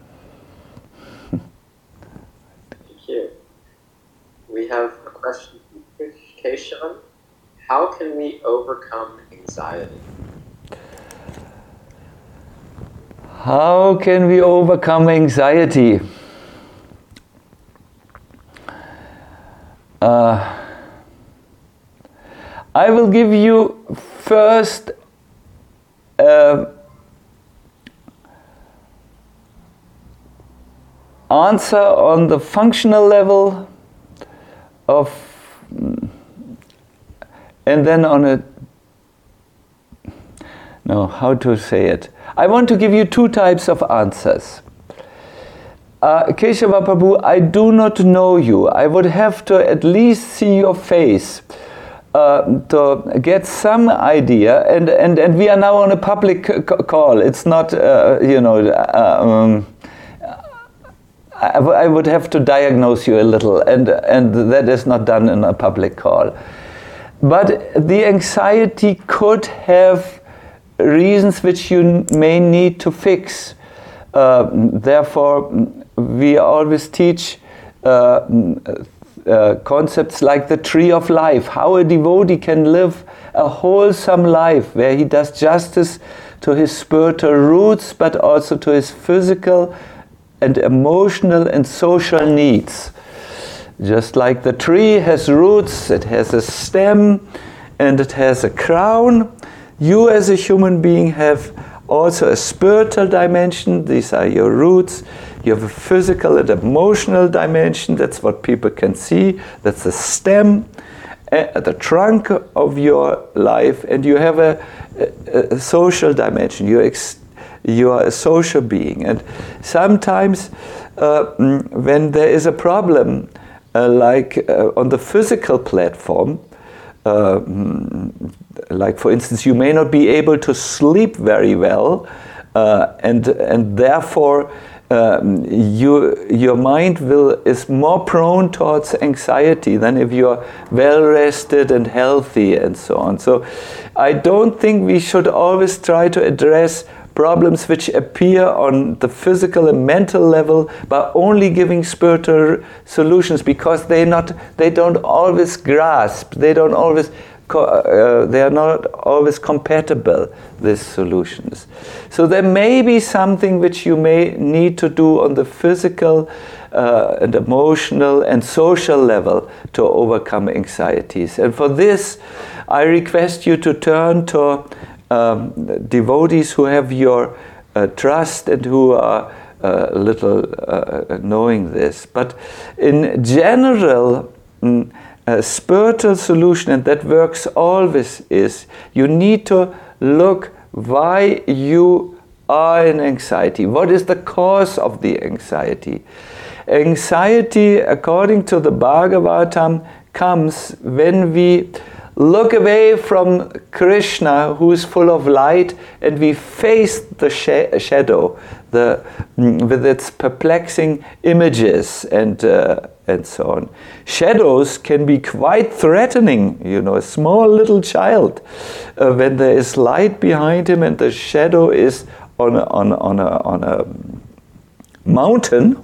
Thank you. We have a question from Keshav. How can we overcome anxiety? How can we overcome anxiety? Uh, I will give you first uh, answer on the functional level of, and then on a, no, how to say it? I want to give you two types of answers. Uh, Keshava Prabhu, I do not know you. I would have to at least see your face uh, to get some idea. And, and, and we are now on a public c- call. It's not, uh, you know, uh, um, I, w- I would have to diagnose you a little, and, and that is not done in a public call. But the anxiety could have reasons which you may need to fix. Uh, therefore, we always teach uh, uh, concepts like the tree of life, how a devotee can live a wholesome life where he does justice to his spiritual roots, but also to his physical and emotional and social needs. Just like the tree has roots, it has a stem, and it has a crown, you as a human being have also a spiritual dimension. These are your roots. You have a physical and emotional dimension. That's what people can see. That's the stem. at the trunk of your life, and you have a, a, a social dimension. You're ex- you are a social being, and sometimes uh, when there is a problem, uh, like uh, on the physical platform, uh, like for instance, you may not be able to sleep very well, uh, and and therefore um, you, your mind will is more prone towards anxiety than if you are well rested and healthy and so on. So I don't think we should always try to address problems which appear on the physical and mental level by only giving spiritual solutions, because they not they don't always grasp, they don't always uh, they are not always compatible, these solutions. So there may be something which you may need to do on the physical uh, and emotional and social level to overcome anxieties. And for this, I request you to turn to Um, devotees who have your uh, trust and who are uh, a little uh, knowing this. But in general, mm, a spiritual solution, and that works always, is you need to look why you are in anxiety. What is the cause of the anxiety? Anxiety, according to the Bhagavatam, comes when we look away from Krishna, who is full of light, and we face the sh- shadow, the with its perplexing images and uh, and so on. Shadows can be quite threatening. You know, a small little child, uh, when there is light behind him and the shadow is on a, on on a, on a mountain,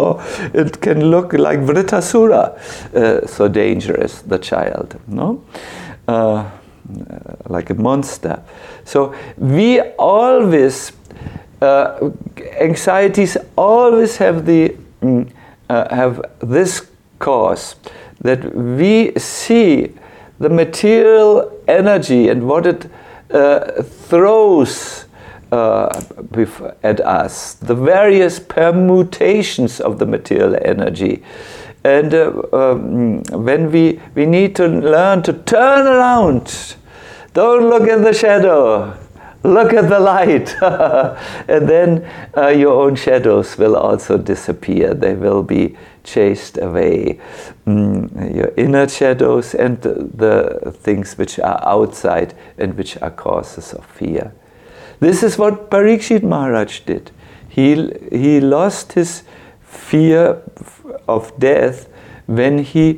it can look like Vritasura, uh, so dangerous, the child, no? Uh, like a monster. So we always, uh, anxieties always have the mm, uh, have this cause, that we see the material energy and what it uh, throws Uh, at us, the various permutations of the material energy, and uh, um, when we we need to learn to turn around, don't look at the shadow, look at the light, and then uh, your own shadows will also disappear. They will be chased away. Mm, your inner shadows and the, the things which are outside and which are causes of fear. This is what Parikshit Maharaj did. He, he lost his fear of death when he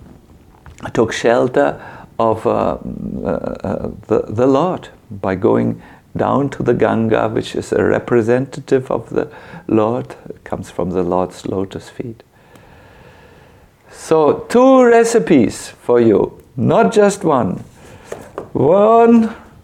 took shelter of uh, uh, the, the Lord by going down to the Ganga, which is a representative of the Lord. It comes from the Lord's lotus feet. So, two recipes for you, not just one. One,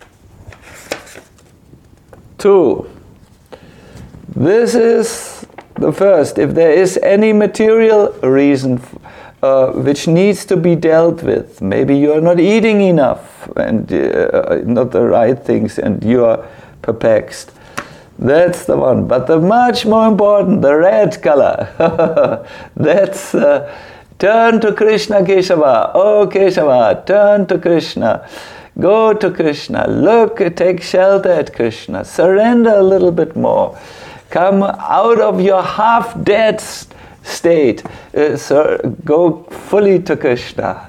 two. This is the first. If there is any material reason uh, which needs to be dealt with, maybe you are not eating enough and uh, not the right things and you are perplexed, that's the one. But the much more important, the red color, that's uh, turn to Krishna Keshava. Oh Keshava, turn to Krishna. Go to Krishna, look, take shelter at Krishna, surrender a little bit more. Come out of your half-dead st- state, uh, so go fully to Krishna.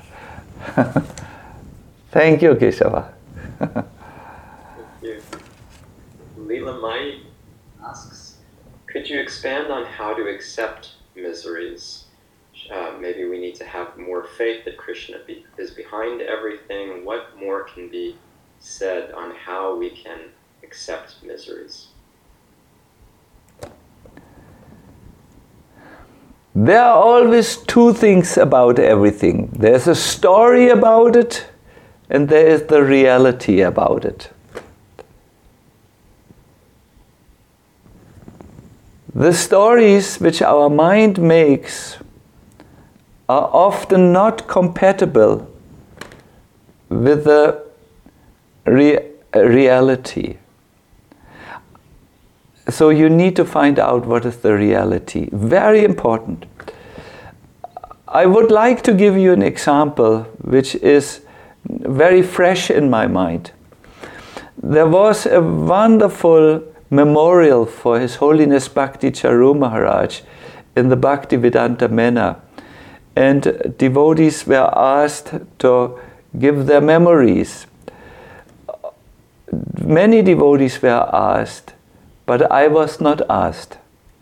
Thank you, Keshava. Thank you. Leela Mai asks, could you expand on how to accept miseries? Uh, maybe we need to have more faith that Krishna be, is behind everything. What more can be said on how we can accept miseries? There are always two things about everything. There's a story about it, and there is the reality about it. The stories which our mind makes are often not compatible with the re- reality. So you need to find out what is the reality. Very important. I would like to give you an example which is very fresh in my mind. There was a wonderful memorial for His Holiness Bhakti Charu Maharaj in the Bhaktivedanta Manor, and devotees were asked to give their memories. Many devotees were asked, but I was not asked.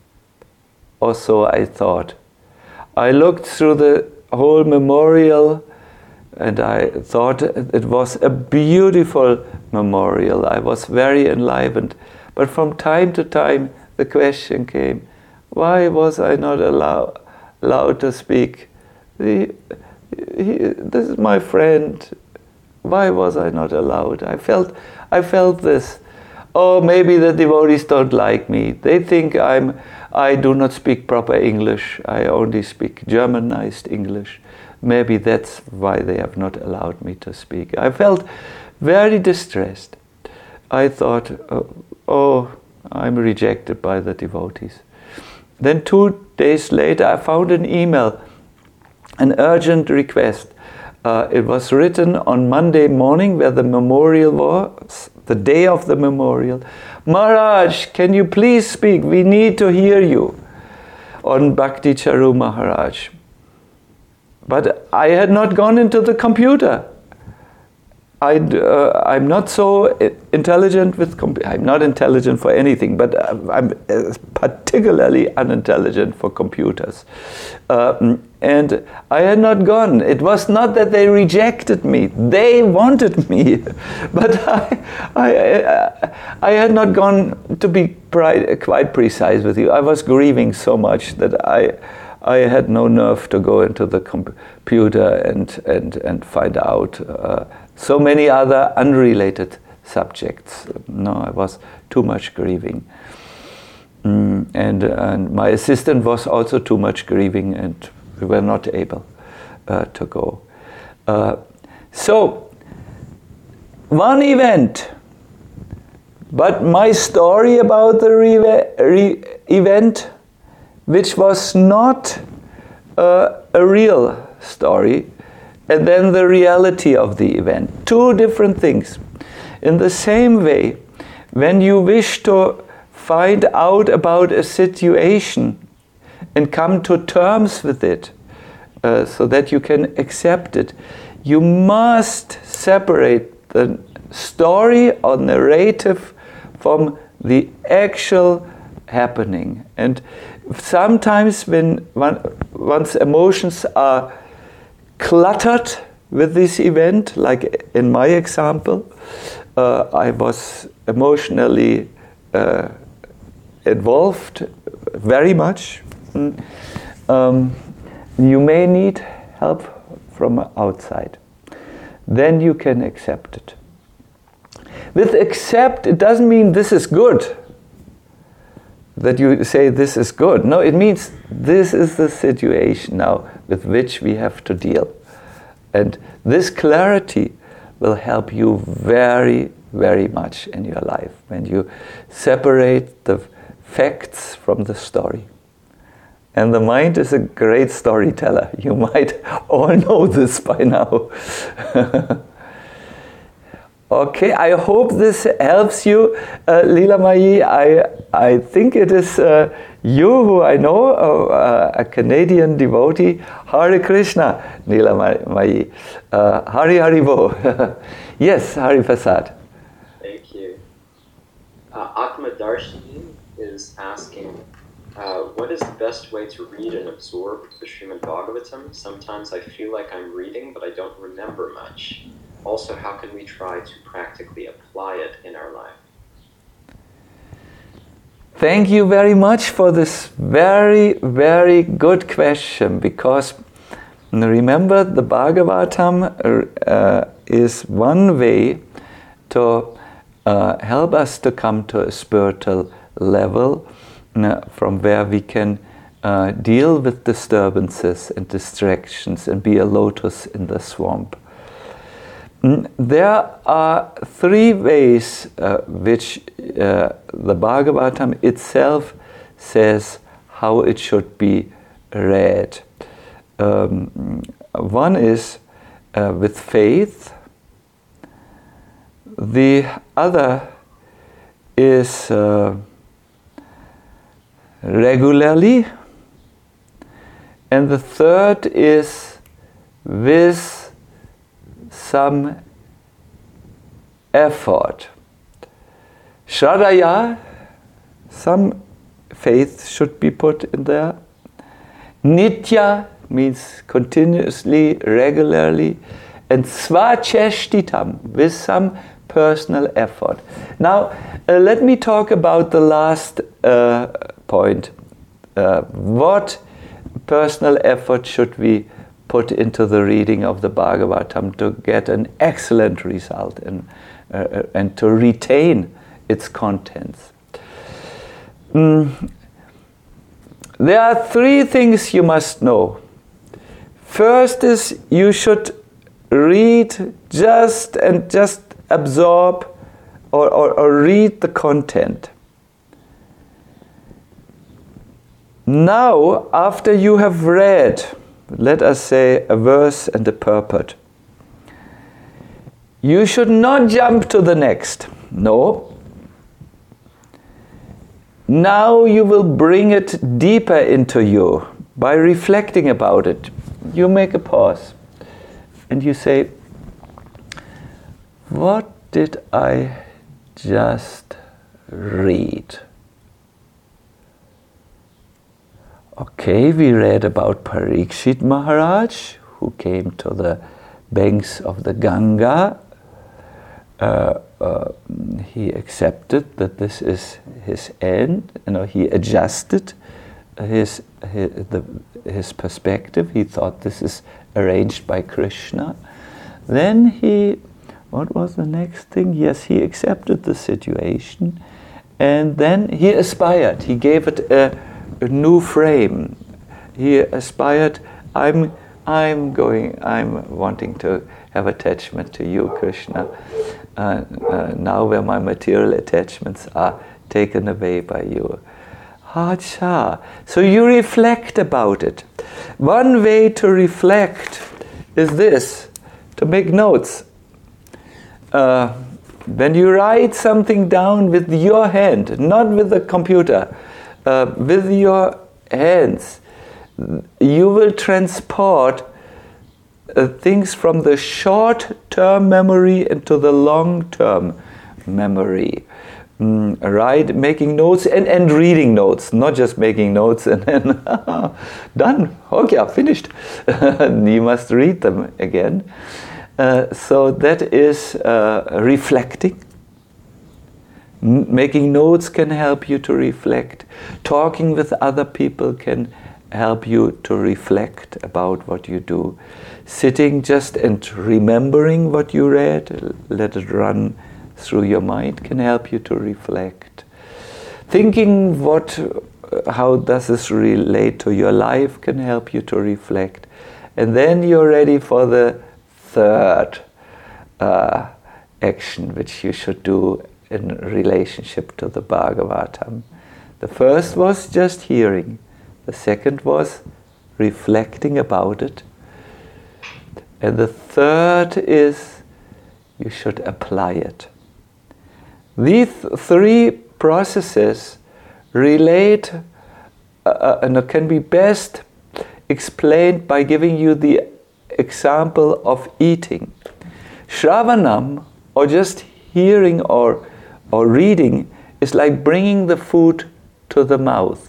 Or so I thought. I looked through the whole memorial and I thought it was a beautiful memorial. I was very enlivened. But from time to time the question came, why was I not allow, allowed to speak? He, he, this is my friend. Why was I not allowed? I felt, I felt this. Oh, maybe the devotees don't like me. They think I'm, I do not speak proper English. I only speak Germanized English. Maybe that's why they have not allowed me to speak. I felt very distressed. I thought, oh, oh I'm rejected by the devotees. Then two days later, I found an email, an urgent request. Uh, it was written on Monday morning where the memorial was, the day of the memorial. Maharaj, can you please speak? We need to hear you. On Bhakti Charu Maharaj. But I had not gone into the computer. I'd, uh, I'm not so intelligent with computers. I'm not intelligent for anything, but I'm particularly unintelligent for computers. Uh, and I had not gone. It was not that they rejected me. They wanted me. But I, I, I had not gone, to be pri- quite precise with you. I was grieving so much that I... I had no nerve to go into the computer and, and, and find out uh, so many other unrelated subjects. No, I was too much grieving. Mm, and, and my assistant was also too much grieving, and we were not able uh, to go. Uh, so, one event, but my story about the re- re- event, which was not uh, a real story, and then the reality of the event. Two different things. In the same way, when you wish to find out about a situation and come to terms with it, uh, so that you can accept it, you must separate the story or narrative from the actual happening. And sometimes when one, one's emotions are cluttered with this event, like in my example, uh, I was emotionally uh, involved very much. Um, you may need help from outside. Then you can accept it. With accept, it doesn't mean this is good. That you say this is good. No, it means this is the situation now with which we have to deal. And this clarity will help you very, very much in your life when you separate the facts from the story. And the mind is a great storyteller. You might all know this by now. Okay, I hope this helps you, uh, Leela Mayi. I I think it is uh, you who I know, uh, a Canadian devotee. Hare Krishna, Leela Mayi. Uh, Hari Hari Bo. Yes, Hari Prasad. Thank you. Uh, Atma Darshini is asking, uh, what is the best way to read and absorb the Srimad Bhagavatam? Sometimes I feel like I'm reading, but I don't remember much. Also, how can we try to practically apply it in our life? Thank you very much for this very, very good question, because remember, the Bhagavatam uh, is one way to uh, help us to come to a spiritual level uh, from where we can uh, deal with disturbances and distractions and be a lotus in the swamp. There are three ways uh, which uh, the Bhagavatam itself says how it should be read. Um, one is uh, with faith. The other is uh, regularly. And the third is with some effort. Shradaya, some faith should be put in there. Nitya means continuously, regularly. And svacheshtitam, with some personal effort. Now, uh, let me talk about the last uh, point. Uh, what personal effort should we put into the reading of the Bhagavatam to get an excellent result and, uh, and to retain its contents? Mm. There are three things you must know. First is you should read just and just absorb or, or, or read the content. Now, after you have read, let us say, a verse and a purport, you should not jump to the next. No. Now you will bring it deeper into you by reflecting about it. You make a pause and you say, what did I just read? Okay, we read about Parikshit Maharaj, who came to the banks of the Ganga. Uh, uh, he accepted that this is his end. You know, he adjusted his his, the, his perspective. He thought this is arranged by Krishna. Then he, what was the next thing? Yes, he accepted the situation, and then he aspired. He gave it a a new frame. He aspired, I'm I'm going, I'm wanting to have attachment to you, Krishna. Uh, uh, now where my material attachments are taken away by you. Hacha. So you reflect about it. One way to reflect is this, to make notes. Uh, when you write something down with your hand, not with the computer, Uh, with your hands, you will transport uh, things from the short-term memory into the long-term memory. Mm, right? Making notes and, and reading notes, not just making notes and then done. Okay, finished. You must read them again. Uh, so that is uh, reflecting. Making notes can help you to reflect. Talking with other people can help you to reflect about what you do. Sitting just and remembering what you read, let it run through your mind, can help you to reflect. Thinking what, how does this relate to your life can help you to reflect. And then you're ready for the third uh, action which you should do in relationship to the Bhagavatam. The first was just hearing. The second was reflecting about it. And the third is you should apply it. These three processes relate uh, and can be best explained by giving you the example of eating. Shravanam, or just hearing or or reading, is like bringing the food to the mouth.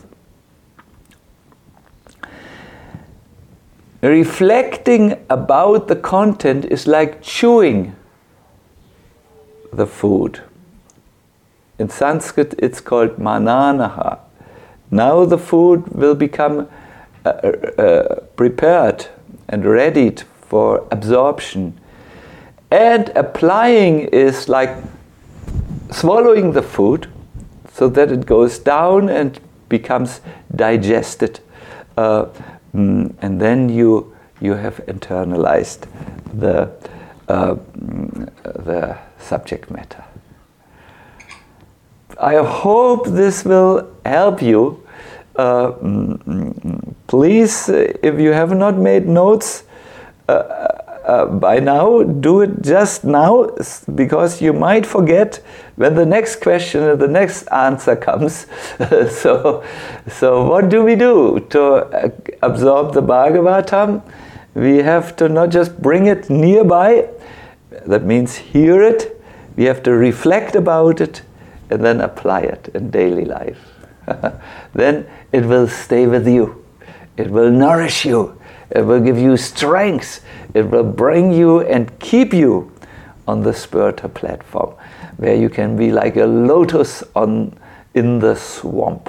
Reflecting about the content is like chewing the food. In Sanskrit it's called mananaha. Now the food will become uh, uh, prepared and readied for absorption. And applying is like swallowing the food so that it goes down and becomes digested. Uh, mm, and then you you have internalized the, uh, mm, the subject matter. I hope this will help you uh, please, if you have not made notes uh, uh, by now, do it just now, because you might forget when the next question or the next answer comes. so, so what do we do to absorb the Bhagavatam? We have to not just bring it nearby, that means hear it, we have to reflect about it, and then apply it in daily life. Then it will stay with you. It will nourish you. It will give you strength. It will bring you and keep you on the spiritual platform, where you can be like a lotus on in the swamp.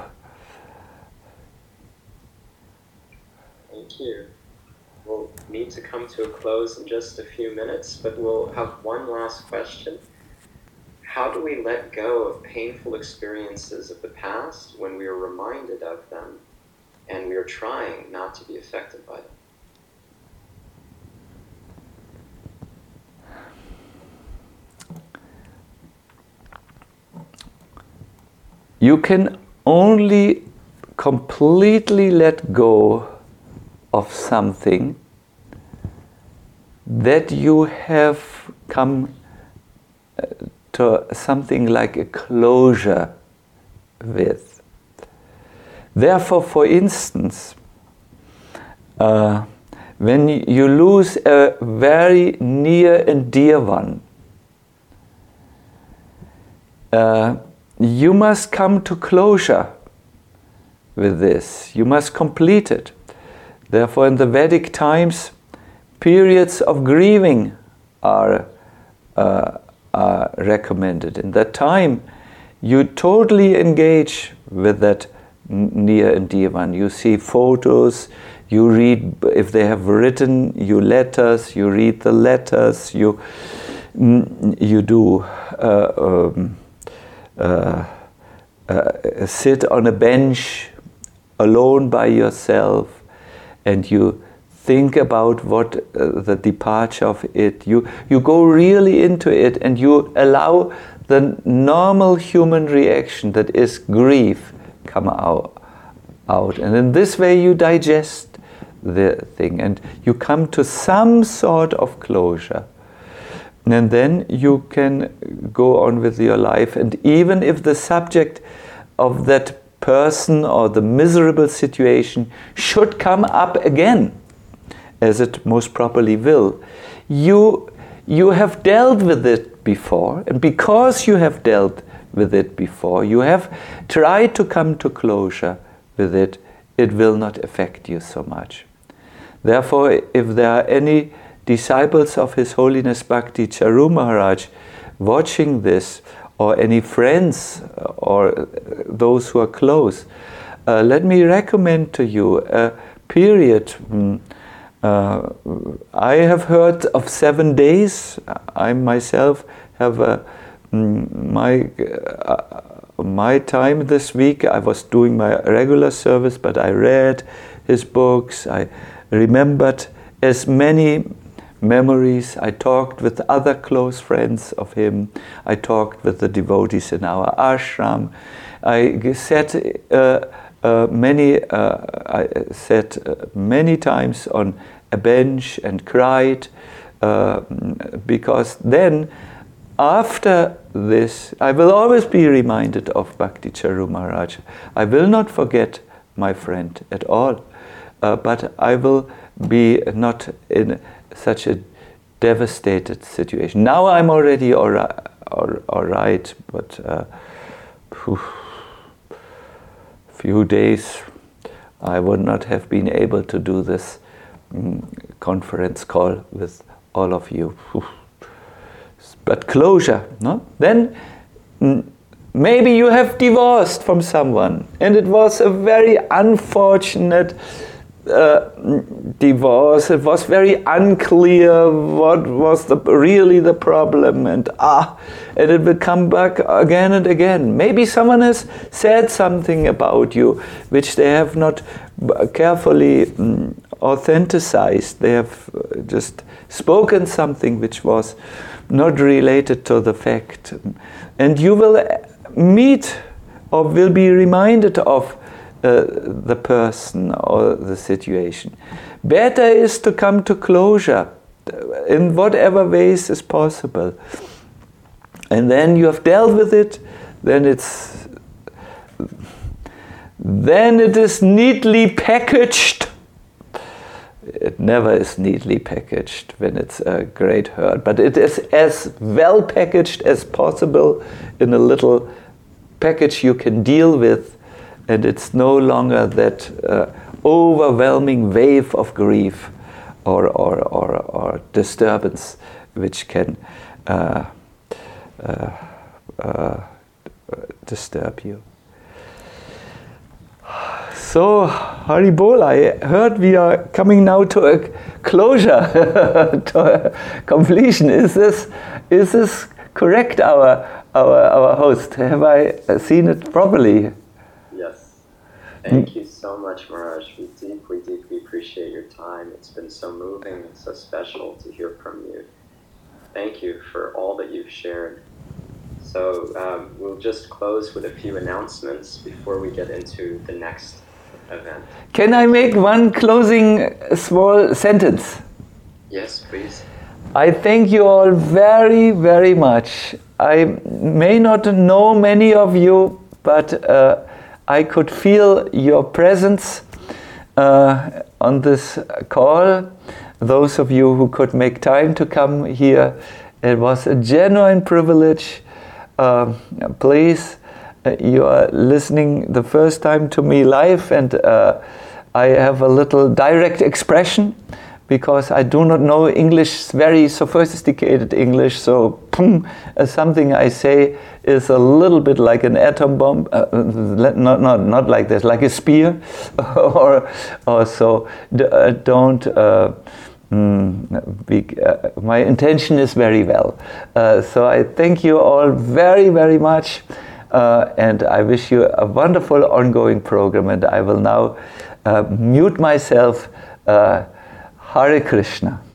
Thank you. We'll need to come to a close in just a few minutes, but we'll have one last question. How do we let go of painful experiences of the past when we are reminded of them and we are trying not to be affected by them? You can only completely let go of something that you have come to something like a closure with. Therefore, for instance, uh, when you lose a very near and dear one, uh, you must come to closure with this. You must complete it. Therefore, in the Vedic times, periods of grieving are, uh, are recommended. In that time, you totally engage with that near and dear one. You see photos, you read, if they have written you letters, you read the letters, you, you do uh, um, Uh, uh, sit on a bench alone by yourself, and you think about what uh, the departure of it. You you go really into it, and you allow the normal human reaction, that is grief, come out, out. And in this way you digest the thing, and you come to some sort of closure. And then you can go on with your life. And even if the subject of that person or the miserable situation should come up again, as it most probably will, you, you have dealt with it before. And because you have dealt with it before, you have tried to come to closure with it, it will not affect you so much. Therefore, if there are any disciples of His Holiness Bhakti Charu Maharaj watching this, or any friends or those who are close, uh, let me recommend to you a period. Um, uh, I have heard of seven days. I myself have a, um, my uh, my time this week. I was doing my regular service, but I read his books. I remembered as many memories. I talked with other close friends of him. I talked with the devotees in our ashram. I sat uh, uh, many. Uh, I sat uh, many times on a bench and cried, uh, because then, after this, I will always be reminded of Bhakti Charu Maharaj. I will not forget my friend at all, uh, but I will be not in such a devastated situation. Now I'm already all right, all, all right but a uh, few days I would not have been able to do this um, conference call with all of you. But closure, no? Then mm, maybe you have divorced from someone, and it was a very unfortunate Uh, divorce. It was very unclear what was the really the problem, and ah, and it will come back again and again. Maybe someone has said something about you which they have not carefully um, authenticized. They have just spoken something which was not related to the fact, and you will meet or will be reminded of uh, the person or the situation. Better is to come to closure in whatever ways is possible. And then you have dealt with it, then it's then it is neatly packaged. It never is neatly packaged when it's a great hurt, but it is as well packaged as possible in a little package you can deal with, and it's no longer that uh, overwhelming wave of grief or, or, or, or disturbance which can uh, uh, uh, disturb you. So, Haribol, I heard we are coming now to a closure, to a completion. Is this is this correct, our our our host? Have I seen it properly? Yes. Thank you so much, Maharaj. We deeply, deeply appreciate your time. It's been so moving and so special to hear from you. Thank you for all that you've shared. So um, we'll just close with a few announcements before we get into the next event. Can I make one closing small sentence? Yes, please. I thank you all very, very much. I may not know many of you, but uh, I could feel your presence uh, on this call. Those of you who could make time to come here, it was a genuine privilege. Uh, please, uh, you are listening the first time to me live, and uh, I have a little direct expression because I do not know English, very sophisticated English, so boom, uh, something I say is a little bit like an atom bomb, uh, not, not, not like this, like a spear, or, or so. D- uh, don't uh, Mm, be, uh, my intention is very well. Uh, so I thank you all very, very much, uh, and I wish you a wonderful ongoing program. And I will now uh, mute myself. Uh, Hare Krishna.